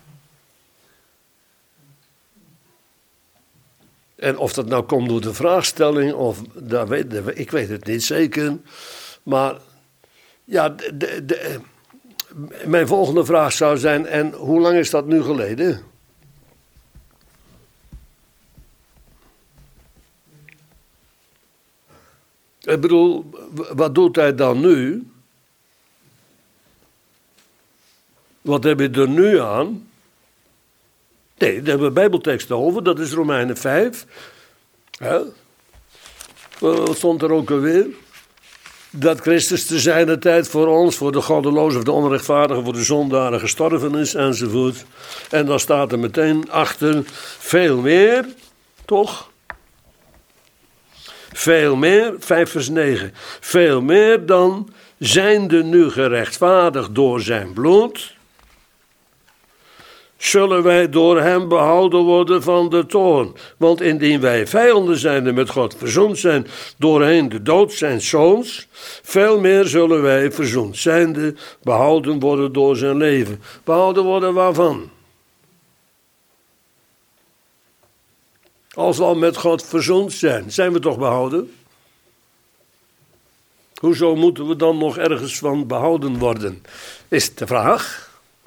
En of dat nou komt door de vraagstelling, of dat weet, ik weet het niet zeker, maar... Ja, de, de, de, mijn volgende vraag zou zijn, en hoe lang is dat nu geleden? Ik bedoel, wat doet hij dan nu? Wat heb je er nu aan? Nee, daar hebben we bijbelteksten over, dat is Romeinen vijf. Ja. Wat stond er ook alweer? Dat Christus te zijner tijd voor ons, voor de goddelozen of de onrechtvaardigen, voor de zondaren gestorven is enzovoort. En dan staat er meteen achter veel meer, toch? Veel meer, vijf vers negen. Veel meer dan zijnde nu gerechtvaardigd door zijn bloed, zullen wij door hem behouden worden van de toorn. Want indien wij vijanden zijnde met God verzoend zijn doorheen de dood zijn zoons, veel meer zullen wij verzoend zijnde behouden worden door zijn leven. Behouden worden waarvan? Als we al met God verzoend zijn, zijn we toch behouden? Hoezo moeten we dan nog ergens van behouden worden? Is de vraag.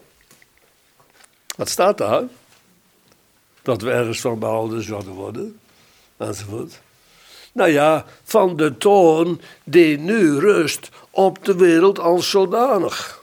Wat staat daar? Dat we ergens van behouden zouden worden. Enzovoort. Nou ja, van de toorn die nu rust op de wereld als zodanig.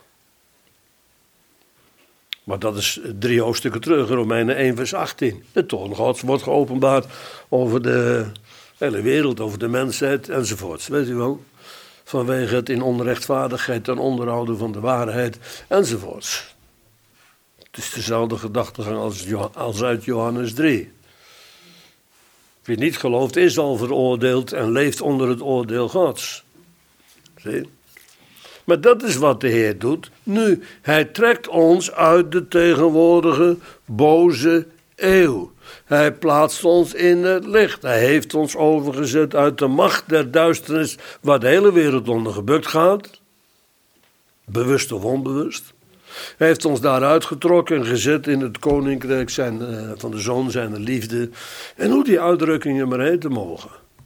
Maar dat is drie hoofdstukken terug, Romeinen één vers achttien. De toorn Gods wordt geopenbaard over de hele wereld, over de mensheid enzovoort. Weet u wel? Vanwege het in onrechtvaardigheid ten onderhouden van de waarheid enzovoorts. Het is dezelfde gedachtegang als, als uit Johannes drie. Wie niet gelooft is al veroordeeld en leeft onder het oordeel Gods. Zie? Maar dat is wat de Heer doet. Nu, hij trekt ons uit de tegenwoordige boze eeuw. Hij plaatst ons in het licht. Hij heeft ons overgezet uit de macht der duisternis waar de hele wereld onder gebukt gaat. Bewust of onbewust. Hij heeft ons daaruit getrokken en gezet in het koninkrijk zijn, uh, van de Zoon zijn liefde. En hoe die uitdrukkingen maar heten mogen.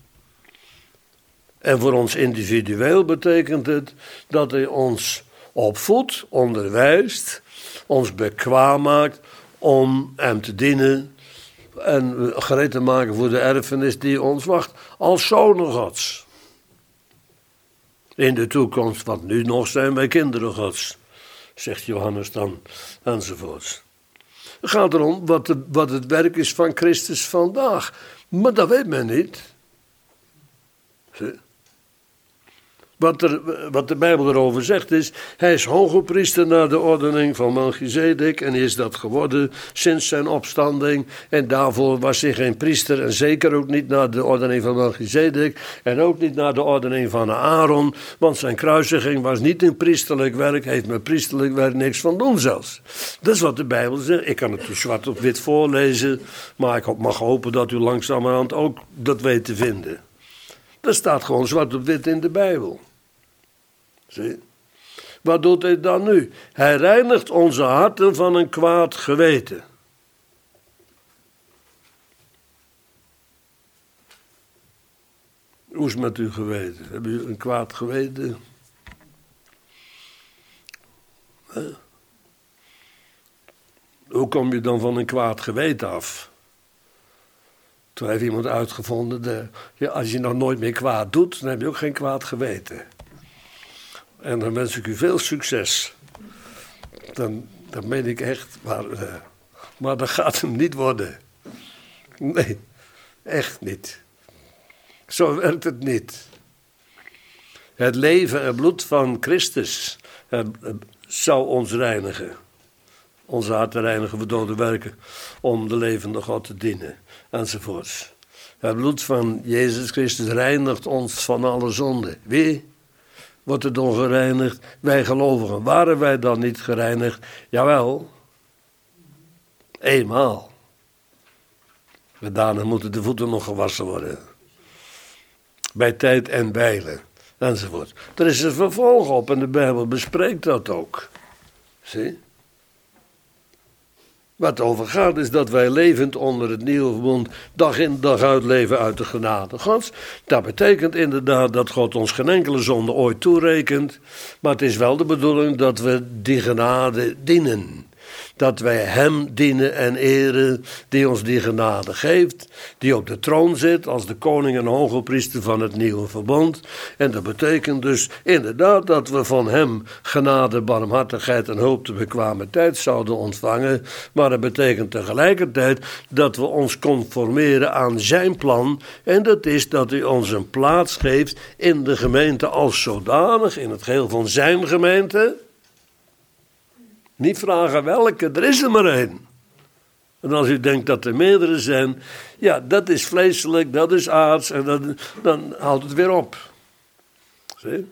En voor ons individueel betekent het dat hij ons opvoedt, onderwijst, ons bekwaam maakt om hem te dienen en gereed te maken voor de erfenis die ons wacht als zonen Gods. In de toekomst, want nu nog zijn wij kinderen Gods. Zegt Johannes dan, enzovoorts. Het gaat erom wat, de, wat het werk is van Christus vandaag. Maar dat weet men niet. Zie? Wat, er, wat de Bijbel erover zegt is, hij is hogepriester naar de ordening van Melchizedek en is dat geworden sinds zijn opstanding. En daarvoor was hij geen priester en zeker ook niet naar de ordening van Melchizedek en ook niet naar de ordening van Aaron, want zijn kruisiging was niet een priesterlijk werk, heeft met priesterlijk werk niks van doen zelfs. Dat is wat de Bijbel zegt. Ik kan het u zwart op wit voorlezen, maar ik mag hopen dat u langzamerhand ook dat weet te vinden. Dat staat gewoon zwart op wit in de Bijbel. Zie? Wat doet hij dan nu? Hij reinigt onze harten van een kwaad geweten. Hoe is het met uw geweten? Hebben u een kwaad geweten? Huh? Hoe kom je dan van een kwaad geweten af? Toen heeft iemand uitgevonden, de, ja, als je nog nooit meer kwaad doet, dan heb je ook geen kwaad geweten. En dan wens ik u veel succes. Dan, dan meen ik echt, maar, uh, maar dat gaat hem niet worden. Nee, echt niet. Zo werkt het niet. Het leven en bloed van Christus zou ons reinigen. Onze harten reinigen voor dode werken. Om de levende God te dienen. Enzovoorts. Het bloed van Jezus Christus reinigt ons van alle zonde. Wie wordt er dan gereinigd? Wij gelovigen. Waren wij dan niet gereinigd? Jawel. Eenmaal. Maar daarna moeten de voeten nog gewassen worden. Bij tijd en bijlen. Enzovoort. Er is een vervolg op en de Bijbel bespreekt dat ook. Zie? Wat over gaat is dat wij levend onder het nieuwe verbond dag in dag uit leven uit de genade Gods. Dat betekent inderdaad dat God ons geen enkele zonde ooit toerekent. Maar het is wel de bedoeling dat we die genade dienen. Dat wij hem dienen en eren die ons die genade geeft. Die op de troon zit als de koning en hoge priester van het nieuwe verbond. En dat betekent dus inderdaad dat we van hem genade, barmhartigheid en hulp te bekwame tijd zouden ontvangen. Maar dat betekent tegelijkertijd dat we ons conformeren aan zijn plan. En dat is dat hij ons een plaats geeft in de gemeente als zodanig. In het geheel van zijn gemeente. Niet vragen welke, er is er maar één. En als u denkt dat er meerdere zijn, ja, dat is vleeselijk, dat is aards, en dat, dan houdt het weer op. Zie?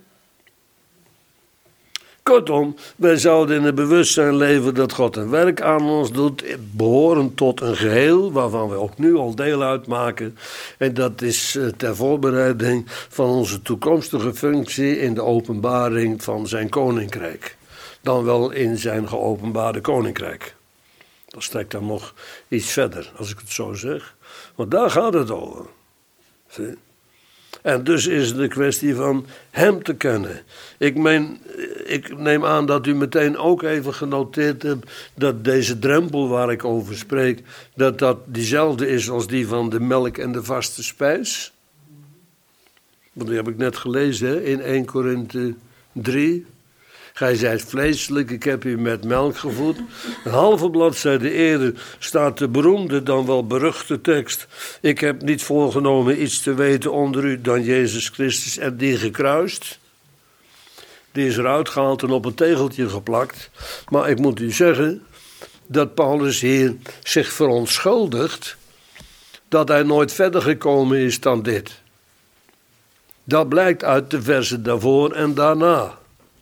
Kortom, wij zouden in het bewustzijn leven dat God een werk aan ons doet, behorend tot een geheel, waarvan we ook nu al deel uitmaken. En dat is ter voorbereiding van onze toekomstige functie in de openbaring van zijn koninkrijk. Dan wel in zijn geopenbaarde koninkrijk. Dat strekt dan nog iets verder, als ik het zo zeg. Want daar gaat het over. Zie? En dus is het een kwestie van hem te kennen. Ik, meen, ik neem aan dat u meteen ook even genoteerd hebt dat deze drempel waar ik over spreek, dat dat diezelfde is als die van de melk en de vaste spijs. Want die heb ik net gelezen hè, in Eerste Korinthe drie. Gij zijt vleeselijk, ik heb u met melk gevoed. Een halve bladzijde eerder staat de beroemde, dan wel beruchte tekst. Ik heb niet voorgenomen iets te weten onder u dan Jezus Christus en die gekruist. Die is eruit gehaald en op een tegeltje geplakt. Maar ik moet u zeggen dat Paulus hier zich verontschuldigt dat hij nooit verder gekomen is dan dit. Dat blijkt uit de versen daarvoor en daarna.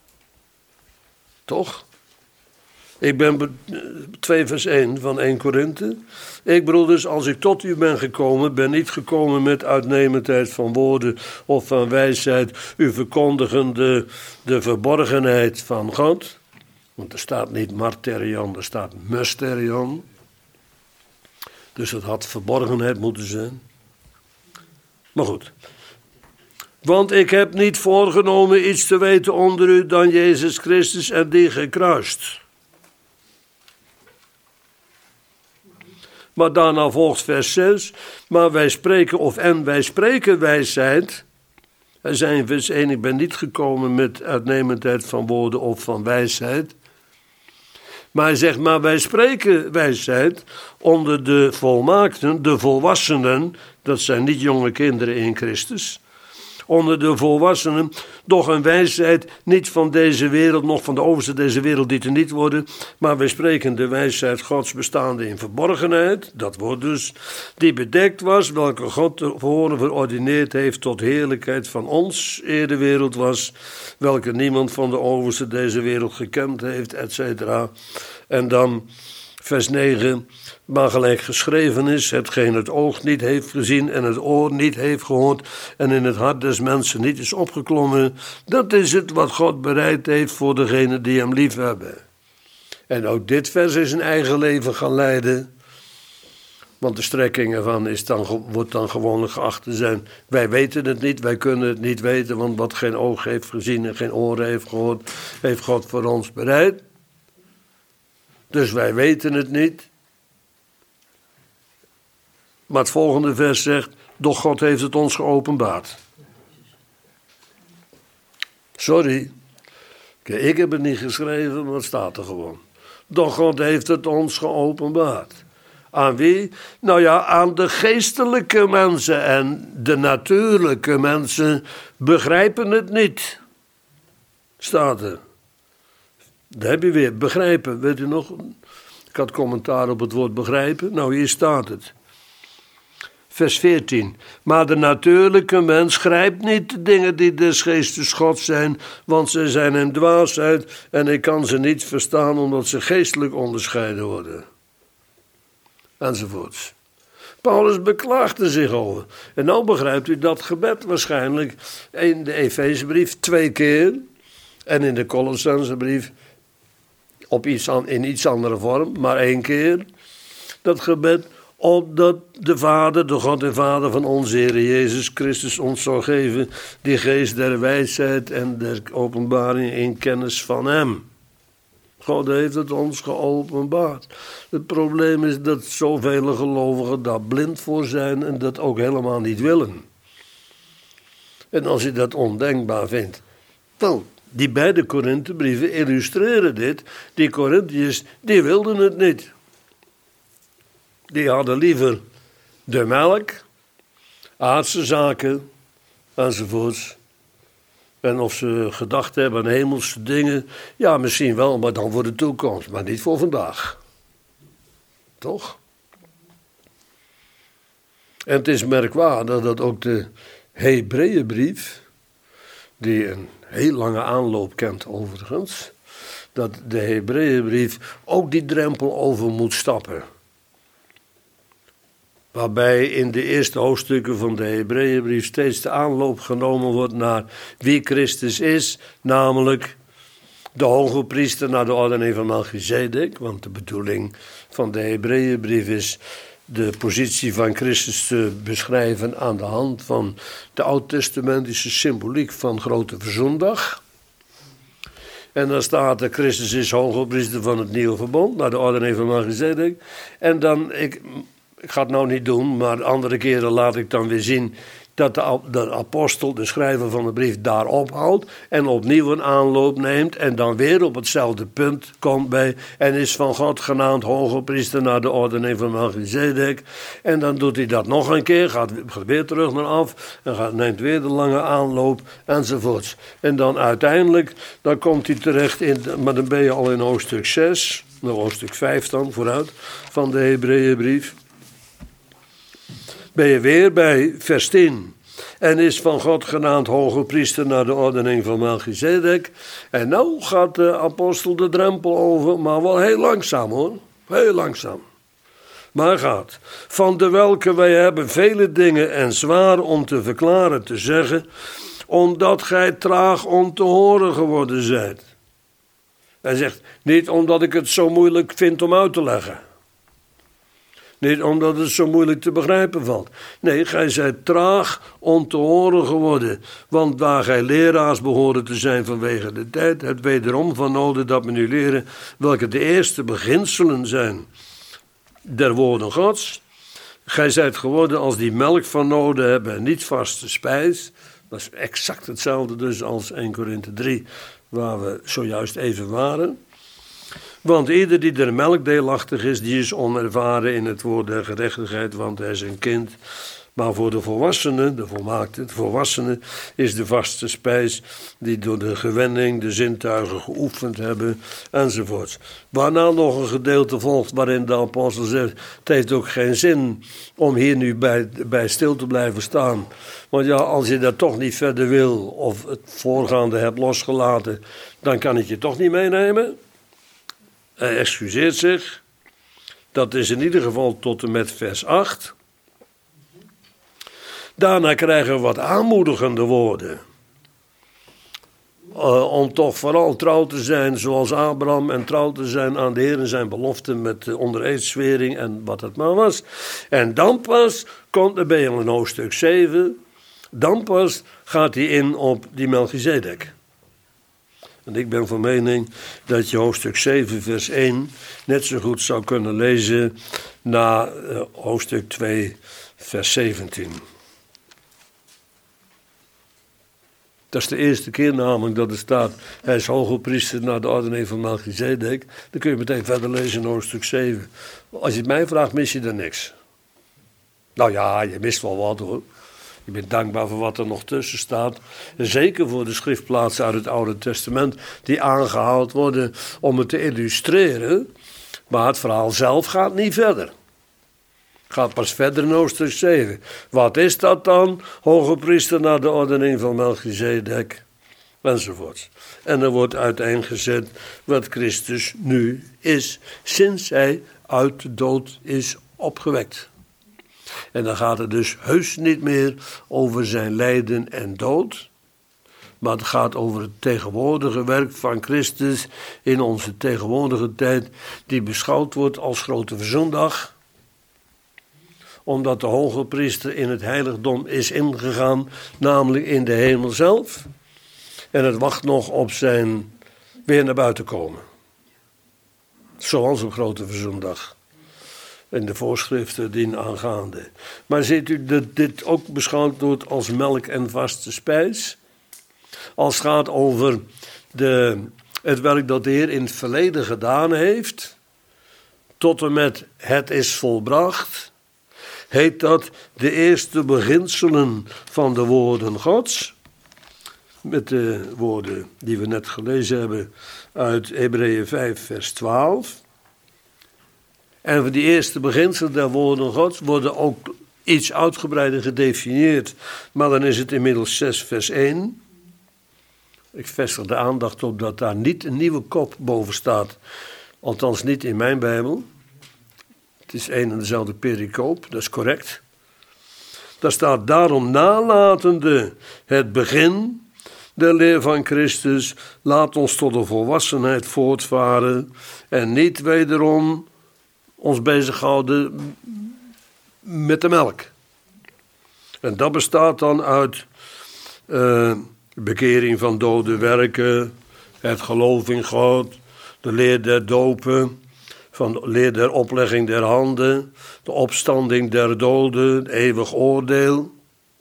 Toch? Ik ben twee vers één van Eerste Korinthe. Ik broeders, als ik tot u ben gekomen, ben niet gekomen met uitnemendheid van woorden of van wijsheid, u verkondigende de verborgenheid van God. Want er staat niet marterion, er staat mysterion. Dus het had verborgenheid moeten zijn. Maar goed. Want ik heb niet voorgenomen iets te weten onder u dan Jezus Christus en die gekruist. Maar daarna volgt vers zes. Maar wij spreken, of en wij spreken wijsheid. Er zijn vers één, ik ben niet gekomen met uitnemendheid van woorden of van wijsheid. Maar hij zegt, maar wij spreken wijsheid onder de volmaakten, de volwassenen. Dat zijn niet jonge kinderen in Christus. Onder de volwassenen, doch een wijsheid niet van deze wereld, nog van de overste deze wereld die te niet worden, maar wij spreken de wijsheid Gods bestaande in verborgenheid, dat wordt dus, die bedekt was, welke God tevoren verordineerd heeft tot heerlijkheid van ons, eer de wereld was, welke niemand van de overste deze wereld gekend heeft, et cetera. En dan vers negen, maar gelijk geschreven is, hetgeen het oog niet heeft gezien en het oor niet heeft gehoord en in het hart des mensen niet is opgeklommen, dat is het wat God bereid heeft voor degenen die hem lief hebben. En ook dit vers is een eigen leven gaan leiden, want de strekking ervan is dan, wordt dan gewoonlijk geacht te zijn, wij weten het niet, wij kunnen het niet weten, want wat geen oog heeft gezien en geen oren heeft gehoord, heeft God voor ons bereid. Dus wij weten het niet. Maar het volgende vers zegt, doch God heeft het ons geopenbaard. Sorry, ik heb het niet geschreven, maar het staat er gewoon. Doch God heeft het ons geopenbaard. Aan wie? Nou ja, aan de geestelijke mensen. En de natuurlijke mensen begrijpen het niet. Staat er. Daar heb je weer, begrijpen, weet u nog? Ik had commentaar op het woord begrijpen. Nou, hier staat het. Vers veertien. Maar de natuurlijke mens grijpt niet de dingen die des geestes Gods zijn, want ze zijn een dwaasheid en ik kan ze niet verstaan omdat ze geestelijk onderscheiden worden. Enzovoorts. Paulus beklaagde zich over. En nou begrijpt u dat gebed waarschijnlijk in de Efezebrief twee keer en in de Colossensebrief op iets an, in iets andere vorm, maar één keer. Dat gebed, opdat de Vader, de God en Vader van onze Heer Jezus Christus ons zou geven, die geest der wijsheid en der openbaring in kennis van Hem. God heeft het ons geopenbaard. Het probleem is dat zoveel gelovigen daar blind voor zijn en dat ook helemaal niet willen. En als je dat ondenkbaar vindt, wel, die beide Korinthebrieven illustreren dit. Die Korinthiërs, die wilden het niet. Die hadden liever de melk, aardse zaken, enzovoorts. En of ze gedacht hebben aan hemelse dingen, ja, misschien wel, maar dan voor de toekomst, maar niet voor vandaag. Toch? En het is merkwaardig dat ook de Hebreeënbrief, die een heel lange aanloop kent overigens, dat de Hebreeënbrief ook die drempel over moet stappen. Waarbij in de eerste hoofdstukken van de Hebreeënbrief steeds de aanloop genomen wordt naar wie Christus is, namelijk de hoge priester naar de ordening van Melchizedek. Want de bedoeling van de Hebreeënbrief is de positie van Christus te beschrijven aan de hand van de oud-testamentische symboliek van Grote Verzoendag. En dan staat er, Christus is hoge priester van het nieuwe verbond, naar de ordening van Melchizedek. En dan, ik, ik ga het nou niet doen, maar andere keren laat ik dan weer zien dat de, de apostel, de schrijver van de brief, daar ophoudt en opnieuw een aanloop neemt en dan weer op hetzelfde punt komt bij en is van God genaamd hoge priester naar de ordening van Melchizedek. En dan doet hij dat nog een keer, gaat, gaat weer terug naar af en gaat, neemt weer de lange aanloop enzovoorts. En dan uiteindelijk, dan komt hij terecht in, maar dan ben je al in hoofdstuk zes, nou hoofdstuk vijf dan vooruit, van de Hebreeënbrief. Ben je weer bij vers tien. En is van God genaamd hoge priester naar de ordening van Melchizedek. En nou gaat de apostel de drempel over, maar wel heel langzaam hoor. Heel langzaam. Maar gaat. Van de welke wij hebben vele dingen en zwaar om te verklaren te zeggen, omdat gij traag om te horen geworden zijt. Hij zegt, niet omdat ik het zo moeilijk vind om uit te leggen. Niet omdat het zo moeilijk te begrijpen valt. Nee, gij zijt traag om te horen geworden. Want waar gij leraars behoren te zijn vanwege de tijd, het wederom van nodig dat men u leren welke de eerste beginselen zijn der woorden Gods. Gij zijt geworden als die melk van nodig hebben en niet vaste spijs. Dat is exact hetzelfde dus als eerste Korinthe drie, waar we zojuist even waren. Want ieder die der melk deelachtig is, die is onervaren in het woord der gerechtigheid, want hij is een kind. Maar voor de volwassenen, de volmaakte, de volwassenen, is de vaste spijs die door de gewenning de zintuigen geoefend hebben, enzovoorts. Waarna nog een gedeelte volgt waarin de apostel zegt, het heeft ook geen zin om hier nu bij, bij stil te blijven staan. Want ja, als je dat toch niet verder wil, of het voorgaande hebt losgelaten, dan kan ik je toch niet meenemen. Hij excuseert zich. Dat is in ieder geval tot en met vers acht. Daarna krijgen we wat aanmoedigende woorden. Uh, om toch vooral trouw te zijn zoals Abraham en trouw te zijn aan de Heer en zijn beloften met de ondereedswering en wat het maar was. En dan pas komt er bij in hoofdstuk zeven, dan pas gaat hij in op die Melchizedek. En ik ben van mening dat je hoofdstuk zeven vers één net zo goed zou kunnen lezen na uh, hoofdstuk twee vers zeventien. Dat is de eerste keer namelijk dat er staat, hij is hoge priester naar de ordening van Melchizedek. Dan kun je meteen verder lezen in hoofdstuk zeven. Als je het mij vraagt, mis je er niks. Nou ja, je mist wel wat hoor. Je bent dankbaar voor wat er nog tussen staat. En zeker voor de schriftplaatsen uit het Oude Testament die aangehaald worden om het te illustreren. Maar het verhaal zelf gaat niet verder. Gaat pas verder in hoofdstuk zeven. Wat is dat dan? Hoge priester naar de ordening van Melchizedek. Enzovoort. En er wordt uiteengezet wat Christus nu is. Sinds hij uit de dood is opgewekt. En dan gaat het dus heus niet meer over zijn lijden en dood. Maar het gaat over het tegenwoordige werk van Christus in onze tegenwoordige tijd. Die beschouwd wordt als grote verzoendag. Omdat de hoge priester in het heiligdom is ingegaan. Namelijk in de hemel zelf. En het wacht nog op zijn weer naar buiten komen. Zoals op grote verzoendag. En de voorschriften dien aangaande. Maar ziet u dat dit ook beschouwd wordt als melk en vaste spijs? Als het gaat over de, het werk dat de Heer in het verleden gedaan heeft, tot en met het is volbracht, heet dat de eerste beginselen van de woorden Gods. Met de woorden die we net gelezen hebben uit Hebreeën vijf vers twaalf. En voor die eerste beginselen der woorden Gods worden ook iets uitgebreider gedefinieerd. Maar dan is het inmiddels zes vers één. Ik vestig de aandacht op dat daar niet een nieuwe kop boven staat. Althans niet in mijn Bijbel. Het is één en dezelfde pericoop, dat is correct. Daar staat daarom nalatende het begin de leer van Christus. Laat ons tot de volwassenheid voortvaren. En niet wederom ons bezighouden met de melk. En dat bestaat dan uit uh, bekering van dode werken, het geloof in God, de leer der dopen, van de leer der oplegging der handen, de opstanding der doden, het eeuwig oordeel.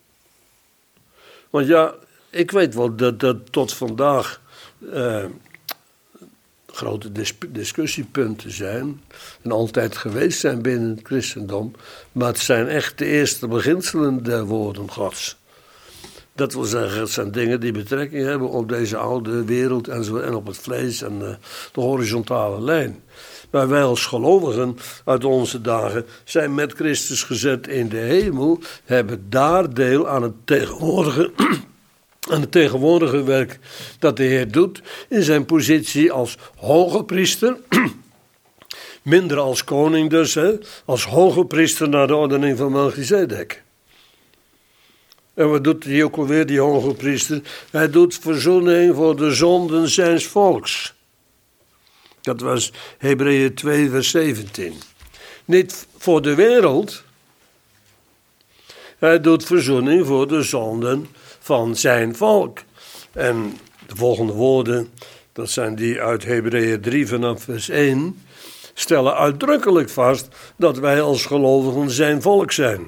Want ja, ik weet wel dat dat tot vandaag uh, grote dis- discussiepunten zijn en altijd geweest zijn binnen het christendom, maar het zijn echt de eerste beginselen der woorden Gods. Dat wil zeggen, het zijn dingen die betrekking hebben op deze oude wereld en, zo, en op het vlees en uh, de horizontale lijn. Maar wij als gelovigen uit onze dagen zijn met Christus gezet in de hemel, hebben daar deel aan het tegenwoordige aan het tegenwoordige werk dat de Heer doet in zijn positie als hoge priester, minder als koning dus, hè, als hoge priester naar de ordening van Melchizedek. En wat doet hij ook alweer, die hoge priester? Hij doet verzoening voor de zonden zijns volks. Dat was Hebreeën twee vers zeventien. Niet voor de wereld. Hij doet verzoening voor de zonden van zijn volk. En de volgende woorden, dat zijn die uit Hebreeën drie vanaf vers één, stellen uitdrukkelijk vast dat wij als gelovigen zijn volk zijn.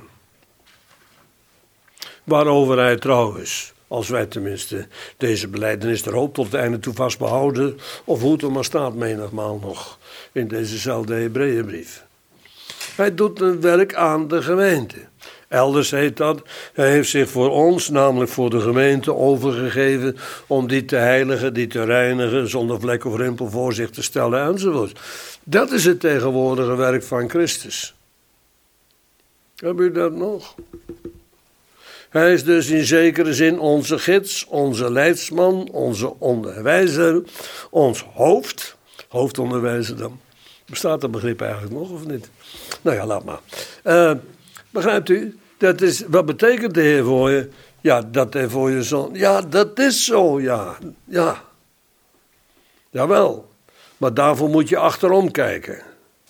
Waarover hij trouwens, als wij tenminste deze belijdenis der hoop tot het einde toe vast behouden, of hoe het er maar staat menigmaal nog in dezezelfde Hebreeënbrief. Hij doet een werk aan de gemeente. Elders heet dat, hij heeft zich voor ons, namelijk voor de gemeente, overgegeven om die te heiligen, die te reinigen, zonder vlek of rimpel voor zich te stellen enzovoort. Dat is het tegenwoordige werk van Christus. Heb u dat nog? Hij is dus in zekere zin onze gids, onze leidsman, onze onderwijzer, ons hoofd. Hoofdonderwijzer dan. Bestaat dat begrip eigenlijk nog of niet? Nou ja, laat maar. Uh, begrijpt u? Dat is, wat betekent de Heer voor je? Ja, dat hij voor je zal. Ja, dat is zo, ja. Ja. Jawel. Maar daarvoor moet je achterom kijken.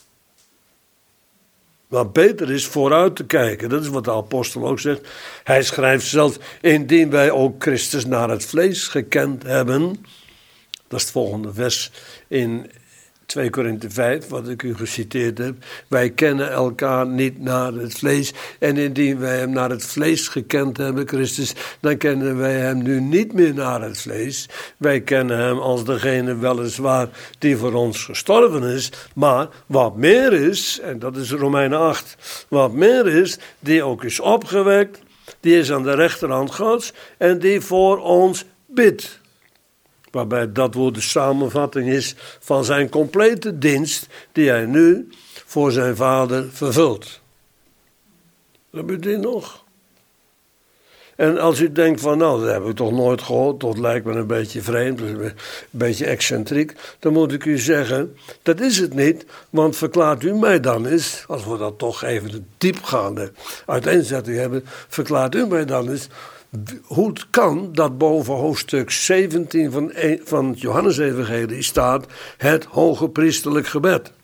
Maar beter is vooruit te kijken. Dat is wat de apostel ook zegt. Hij schrijft zelfs, indien wij ook Christus naar het vlees gekend hebben. Dat is het volgende vers in twee Korinthe vijf, wat ik u geciteerd heb. Wij kennen elkaar niet naar het vlees. En indien wij hem naar het vlees gekend hebben, Christus, dan kennen wij hem nu niet meer naar het vlees. Wij kennen hem als degene weliswaar die voor ons gestorven is. Maar wat meer is, en dat is Romeinen acht, wat meer is, die ook is opgewekt, die is aan de rechterhand Gods en die voor ons bidt. Waarbij dat woord de samenvatting is van zijn complete dienst die hij nu voor zijn vader vervult. Dat u die nog. En als u denkt van nou, dat heb ik toch nooit gehoord, dat lijkt me een beetje vreemd, een beetje excentriek. Dan moet ik u zeggen, dat is het niet, want verklaart u mij dan eens, als we dat toch even de diepgaande uiteenzetting hebben, verklaart u mij dan eens, hoe het kan dat boven hoofdstuk zeventien van, van het Johannesevangelie staat het hoge priesterlijk gebed.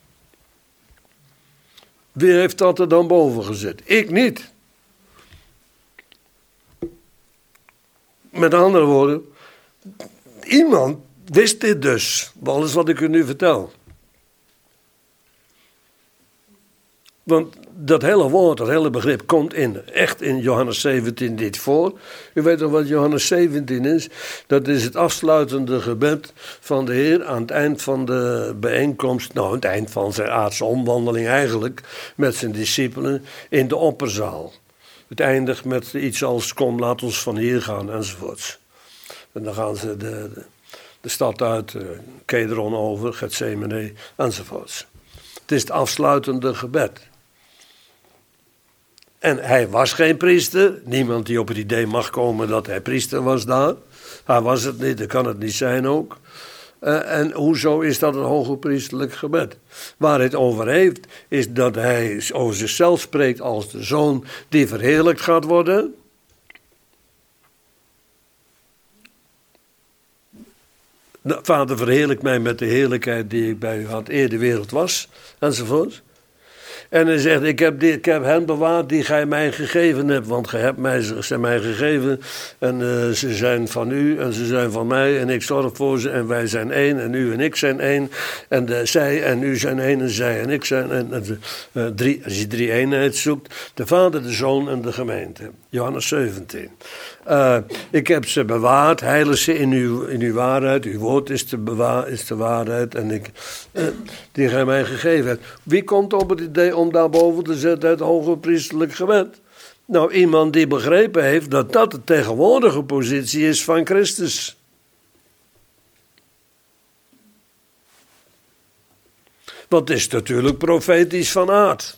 Wie heeft dat er dan boven gezet? Ik niet. Met andere woorden, iemand wist dit dus, alles wat ik u nu vertel. Want dat hele woord, dat hele begrip komt in, echt in Johannes zeventien niet voor. U weet toch wat Johannes zeventien is? Dat is het afsluitende gebed van de Heer aan het eind van de bijeenkomst, nou aan het eind van zijn aardse omwandeling eigenlijk, met zijn discipelen in de opperzaal. Het eindigt met iets als kom laat ons van hier gaan enzovoorts. En dan gaan ze de, de, de stad uit, uh, Kedron over, Getsemane enzovoorts. Het is het afsluitende gebed. En hij was geen priester. Niemand die op het idee mag komen dat hij priester was daar. Hij was het niet, dat kan het niet zijn ook. Uh, en hoezo is dat een hoogpriesterlijk gebed? Waar hij het over heeft, is dat hij over zichzelf spreekt als de zoon die verheerlijkt gaat worden. Vader, verheerlijk mij met de heerlijkheid die ik bij u had eer de wereld was, enzovoort. En hij zegt, ik heb, die, ik heb hen bewaard die gij mij gegeven hebt, want gij hebt mij, ze zijn mij gegeven en uh, ze zijn van u en ze zijn van mij en ik zorg voor ze en wij zijn één en u en ik zijn één en de, zij en u zijn één en zij en ik zijn en, en uh, drie, als je drie eenheid zoekt, de Vader, de Zoon en de gemeente. Johannes zeventien. Uh, ik heb ze bewaard, heilig ze in uw, in uw waarheid, uw woord is de, bewaar, is de waarheid en ik, uh, die gij mij gegeven hebt. Wie komt op het idee om daarboven te zetten het hoge priesterlijk gebed? Nou, iemand die begrepen heeft dat dat de tegenwoordige positie is van Christus. Want het is natuurlijk profetisch van aard.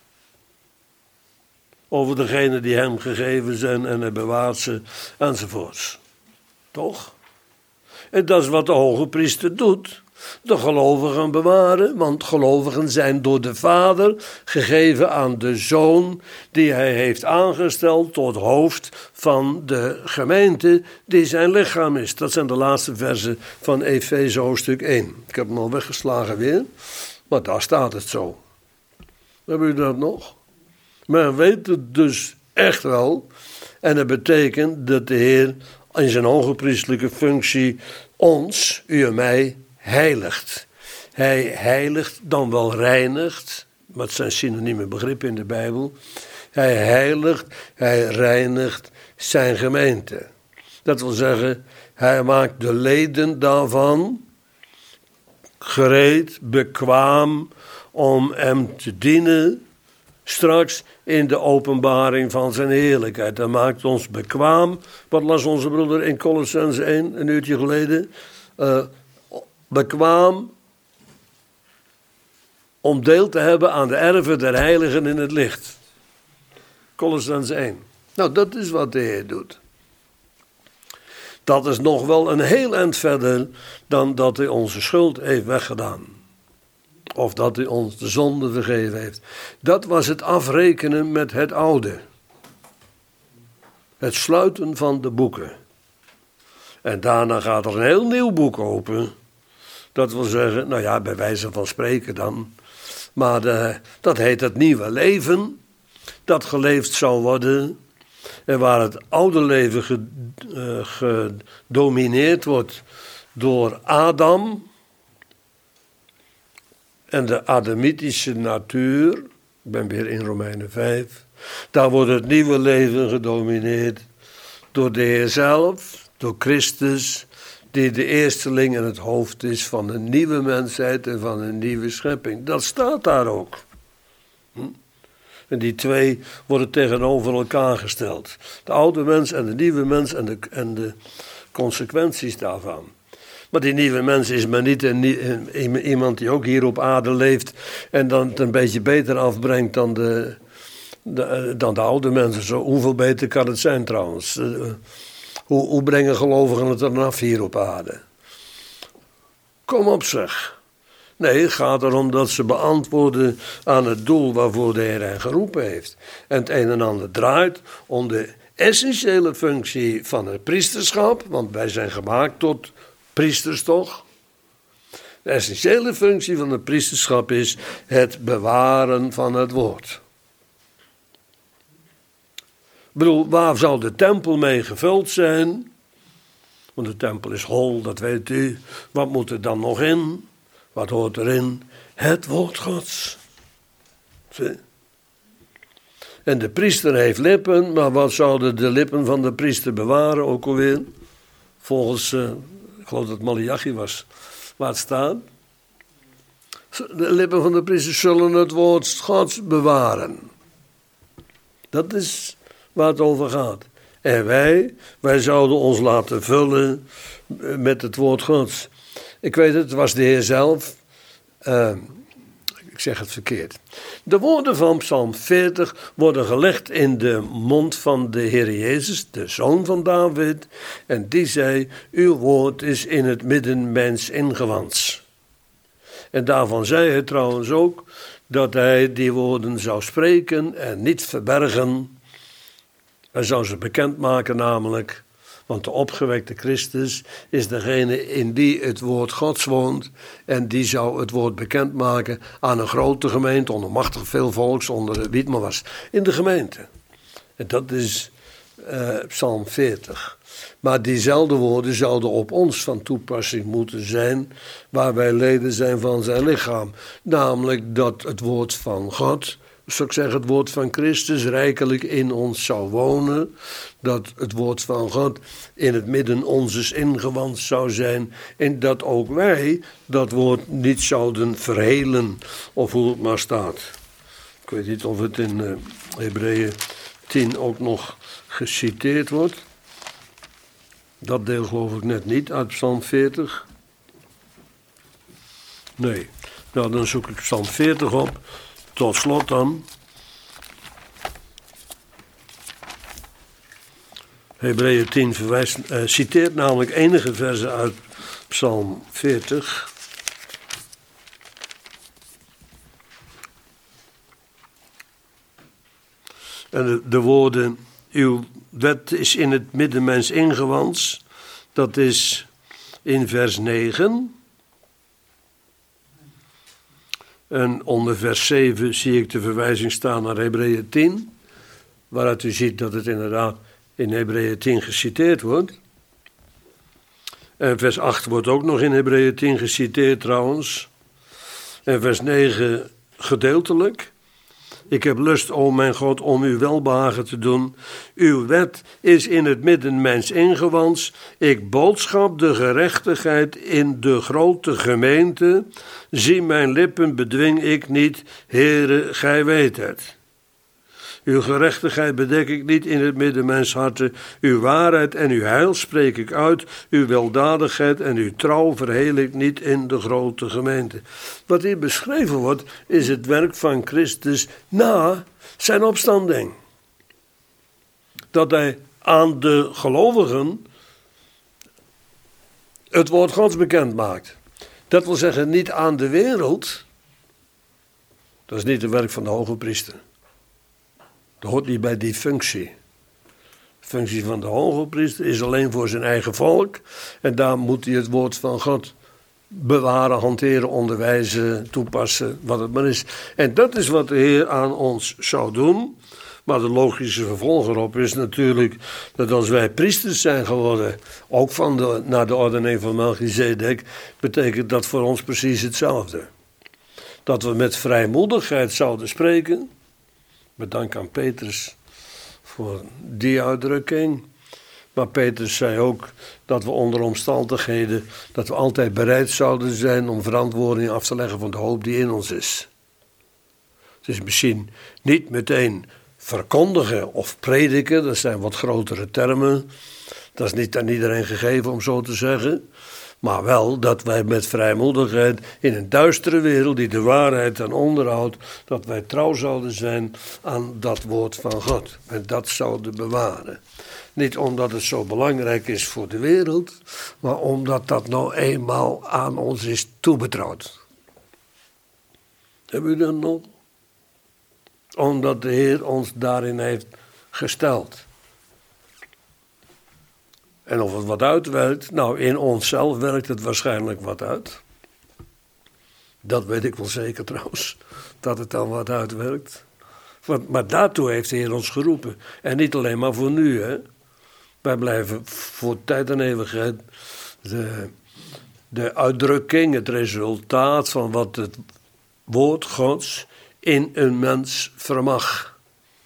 Over degenen die hem gegeven zijn en hij bewaart ze enzovoorts. Toch? En dat is wat de hoge priester doet. De gelovigen bewaren, want gelovigen zijn door de Vader gegeven aan de Zoon die hij heeft aangesteld tot hoofd van de gemeente die zijn lichaam is. Dat zijn de laatste versen van Efeze hoofdstuk één. Ik heb hem al weggeslagen weer, maar daar staat het zo. Hebben jullie dat nog? Men weet het dus echt wel en dat betekent dat de Heer in zijn hogepriestelijke functie ons, u en mij, heiligt. Hij heiligt, dan wel reinigt, maar het zijn synonieme begrippen in de Bijbel. Hij heiligt, hij reinigt zijn gemeente. Dat wil zeggen, hij maakt de leden daarvan gereed, bekwaam om hem te dienen straks in de openbaring van zijn heerlijkheid. Hij maakt ons bekwaam. Wat las onze broeder in Colossenzen één, een uurtje geleden? Uh, bekwaam om deel te hebben aan de erven der heiligen in het licht. Colossenzen één. Nou, dat is wat de Heer doet. Dat is nog wel een heel eind verder dan dat hij onze schuld heeft weggedaan. Of dat hij ons de zonde vergeven heeft. Dat was het afrekenen met het oude. Het sluiten van de boeken. En daarna gaat er een heel nieuw boek open. Dat wil zeggen, nou ja, bij wijze van spreken dan. Maar de, dat heet het nieuwe leven. Dat geleefd zou worden. En waar het oude leven gedomineerd wordt door Adam. en de Adamitische natuur, ik ben weer in Romeinen vijf, daar wordt het nieuwe leven gedomineerd door de Heer zelf, door Christus, die de eersteling en het hoofd is van een nieuwe mensheid en van een nieuwe schepping. Dat staat daar ook. Hm? En die twee worden tegenover elkaar gesteld. De oude mens en de nieuwe mens en de, en de consequenties daarvan. Maar die nieuwe mens is maar niet een, een, iemand die ook hier op aarde leeft en dan het een beetje beter afbrengt dan de, de, dan de oude mensen. Zo, hoeveel beter kan het zijn trouwens? Uh, hoe, hoe brengen gelovigen het er af hier op aarde? Kom op zeg. Nee, het gaat erom dat ze beantwoorden aan het doel waarvoor de Heer hen geroepen heeft. En het een en ander draait om de essentiële functie van het priesterschap, want wij zijn gemaakt tot priesters toch? De essentiële functie van het priesterschap is het bewaren van het woord. Ik bedoel, waar zou de tempel mee gevuld zijn? Want de tempel is hol, dat weet u. Wat moet er dan nog in? Wat hoort erin? Het woord Gods. Zie? En de priester heeft lippen, maar wat zouden de lippen van de priester bewaren ook alweer? Volgens, uh, ik geloof dat het Malachi was, waar het staat. De lippen van de priester zullen het woord Gods bewaren. Dat is waar het over gaat. En wij, wij zouden ons laten vullen met het woord Gods. Ik weet het, het was de Heer zelf. Uh, ik zeg het verkeerd. De woorden van Psalm veertig worden gelegd in de mond van de Heer Jezus, de Zoon van David. En die zei, uw woord is in het midden mijns ingewans. En daarvan zei hij trouwens ook dat hij die woorden zou spreken en niet verbergen. Hij zou ze bekendmaken namelijk, want de opgewekte Christus is degene in die het woord Gods woont. En die zou het woord bekendmaken aan een grote gemeente, onder machtig veel volks, onder wie het maar was, in de gemeente. En dat is uh, Psalm veertig. Maar diezelfde woorden zouden op ons van toepassing moeten zijn, waar wij leden zijn van zijn lichaam. Namelijk dat het woord van God, zou ik zeggen, het woord van Christus rijkelijk in ons zou wonen. Dat het woord van God in het midden onzes ingewand zou zijn. En dat ook wij dat woord niet zouden verhelen. Of hoe het maar staat. Ik weet niet of het in uh, Hebreeën tien ook nog geciteerd wordt. Dat deel geloof ik net niet uit Psalm veertig. Nee, nou dan zoek ik Psalm veertig op. Tot slot dan. Hebreeën tien verwijst, uh, citeert namelijk enige verzen uit Psalm veertig. En de, de woorden, uw wet is in het midden mijns ingewans, dat is in vers negen. En onder vers zeven zie ik de verwijzing staan naar Hebreeën tien, waaruit u ziet dat het inderdaad in Hebreeën tien geciteerd wordt. En vers acht wordt ook nog in Hebreeën tien geciteerd trouwens. En vers negen gedeeltelijk. Ik heb lust, o mijn God, om uw welbehagen te doen. Uw wet is in het midden mijns ingewans. Ik boodschap de gerechtigheid in de grote gemeente. Zie mijn lippen bedwing ik niet. Heere, gij weet het. Uw gerechtigheid bedek ik niet in het midden mijns harten. Uw waarheid en uw heil spreek ik uit. Uw weldadigheid en uw trouw verheel ik niet in de grote gemeente. Wat hier beschreven wordt, is het werk van Christus na zijn opstanding. Dat hij aan de gelovigen het woord Gods bekend maakt. Dat wil zeggen, niet aan de wereld. Dat is niet het werk van de hoge priester. Dat hoort niet bij die functie. De functie van de hoge priester is alleen voor zijn eigen volk. En daar moet hij het woord van God bewaren, hanteren, onderwijzen, toepassen, wat het maar is. En dat is wat de Heer aan ons zou doen. Maar de logische vervolg erop is natuurlijk dat als wij priesters zijn geworden, ook van de, naar de ordening van Melchizedek, betekent dat voor ons precies hetzelfde. dat we met vrijmoedigheid zouden spreken. Met dank aan Petrus voor die uitdrukking. Maar Petrus zei ook dat we onder omstandigheden, dat we altijd bereid zouden zijn om verantwoording af te leggen van de hoop die in ons is. Het is misschien niet meteen verkondigen of prediken, dat zijn wat grotere termen. Dat is niet aan iedereen gegeven om zo te zeggen. Maar wel dat wij met vrijmoedigheid in een duistere wereld die de waarheid ten onderhoudt, dat wij trouw zouden zijn aan dat woord van God. En dat zouden bewaren. Niet omdat het zo belangrijk is voor de wereld, maar omdat dat nou eenmaal aan ons is toebetrouwd. Hebben u dat nog? Omdat de Heer ons daarin heeft gesteld. En of het wat uitwerkt, nou in onszelf werkt het waarschijnlijk wat uit. Dat weet ik wel zeker trouwens, dat het dan wat uitwerkt. Want, maar daartoe heeft de Heer ons geroepen. En niet alleen maar voor nu, hè. Wij blijven voor tijd en eeuwigheid de, de uitdrukking, het resultaat van wat het woord Gods in een mens vermag.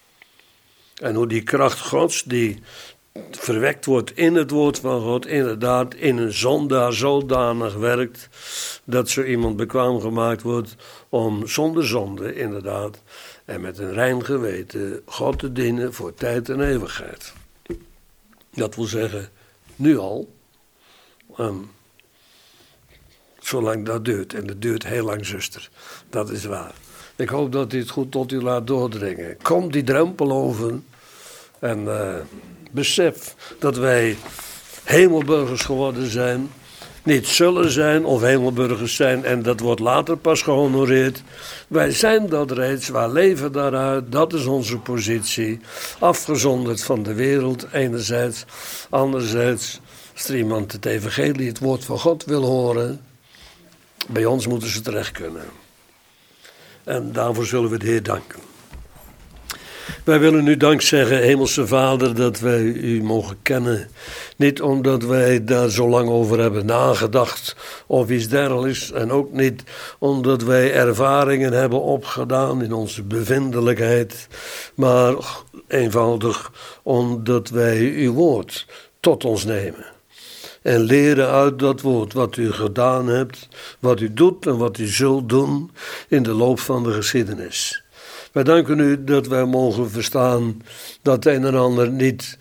En hoe die kracht Gods, die verwekt wordt in het woord van God, inderdaad in een zondaar zodanig werkt, dat zo iemand bekwaam gemaakt wordt om zonder zonde, inderdaad, en met een rein geweten God te dienen voor tijd en eeuwigheid. Dat wil zeggen, nu al, um, zolang dat duurt. En dat duurt heel lang, zuster. Dat is waar. Ik hoop dat u het goed tot u laat doordringen. Kom die drempel over en uh, besef dat wij hemelburgers geworden zijn. Niet zullen zijn of hemelburgers zijn en dat wordt later pas gehonoreerd. Wij zijn dat reeds, wij leven daaruit, dat is onze positie. Afgezonderd van de wereld enerzijds, anderzijds als er iemand het evangelie, het woord van God wil horen, bij ons moeten ze terecht kunnen. En daarvoor zullen we de Heer danken. Wij willen u dank zeggen, Hemelse Vader, dat wij u mogen kennen. Niet omdat wij daar zo lang over hebben nagedacht of iets dergelijks. En ook niet omdat wij ervaringen hebben opgedaan in onze bevindelijkheid. Maar eenvoudig omdat wij uw woord tot ons nemen. En leren uit dat woord wat u gedaan hebt, wat u doet en wat u zult doen in de loop van de geschiedenis. Wij danken u dat wij mogen verstaan dat een en ander niet,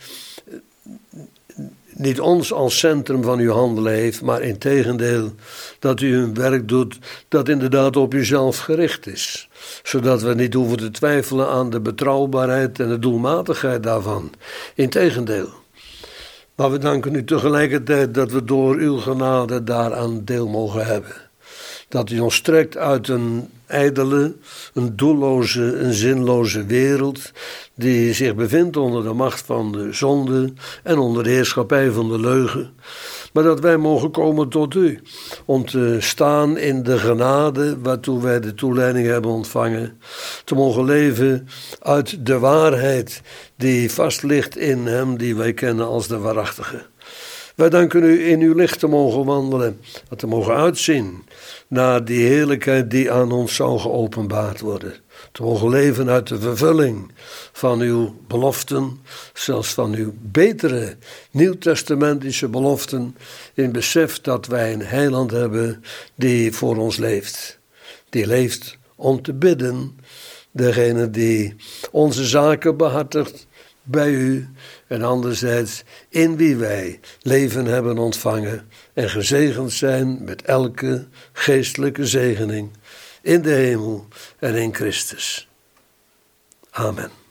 niet ons als centrum van uw handelen heeft, maar integendeel dat u een werk doet dat inderdaad op uzelf gericht is. Zodat we niet hoeven te twijfelen aan de betrouwbaarheid en de doelmatigheid daarvan. Integendeel. Maar we danken u tegelijkertijd dat we door uw genade daaraan deel mogen hebben. Dat u ons trekt uit een ijdele, een doelloze, een zinloze wereld die zich bevindt onder de macht van de zonde en onder de heerschappij van de leugen. Maar dat wij mogen komen tot u, om te staan in de genade waartoe wij de toeleiding hebben ontvangen. Te mogen leven uit de waarheid die vast ligt in hem die wij kennen als de waarachtige. Wij danken u in uw licht te mogen wandelen, dat te mogen uitzien naar die heerlijkheid die aan ons zou geopenbaard worden. Te mogen leven uit de vervulling van uw beloften, zelfs van uw betere nieuwtestamentische beloften, in besef dat wij een heiland hebben die voor ons leeft. Die leeft om te bidden, degene die onze zaken behartigt bij u en anderzijds in wie wij leven hebben ontvangen en gezegend zijn met elke geestelijke zegening in de hemel en in Christus. Amen.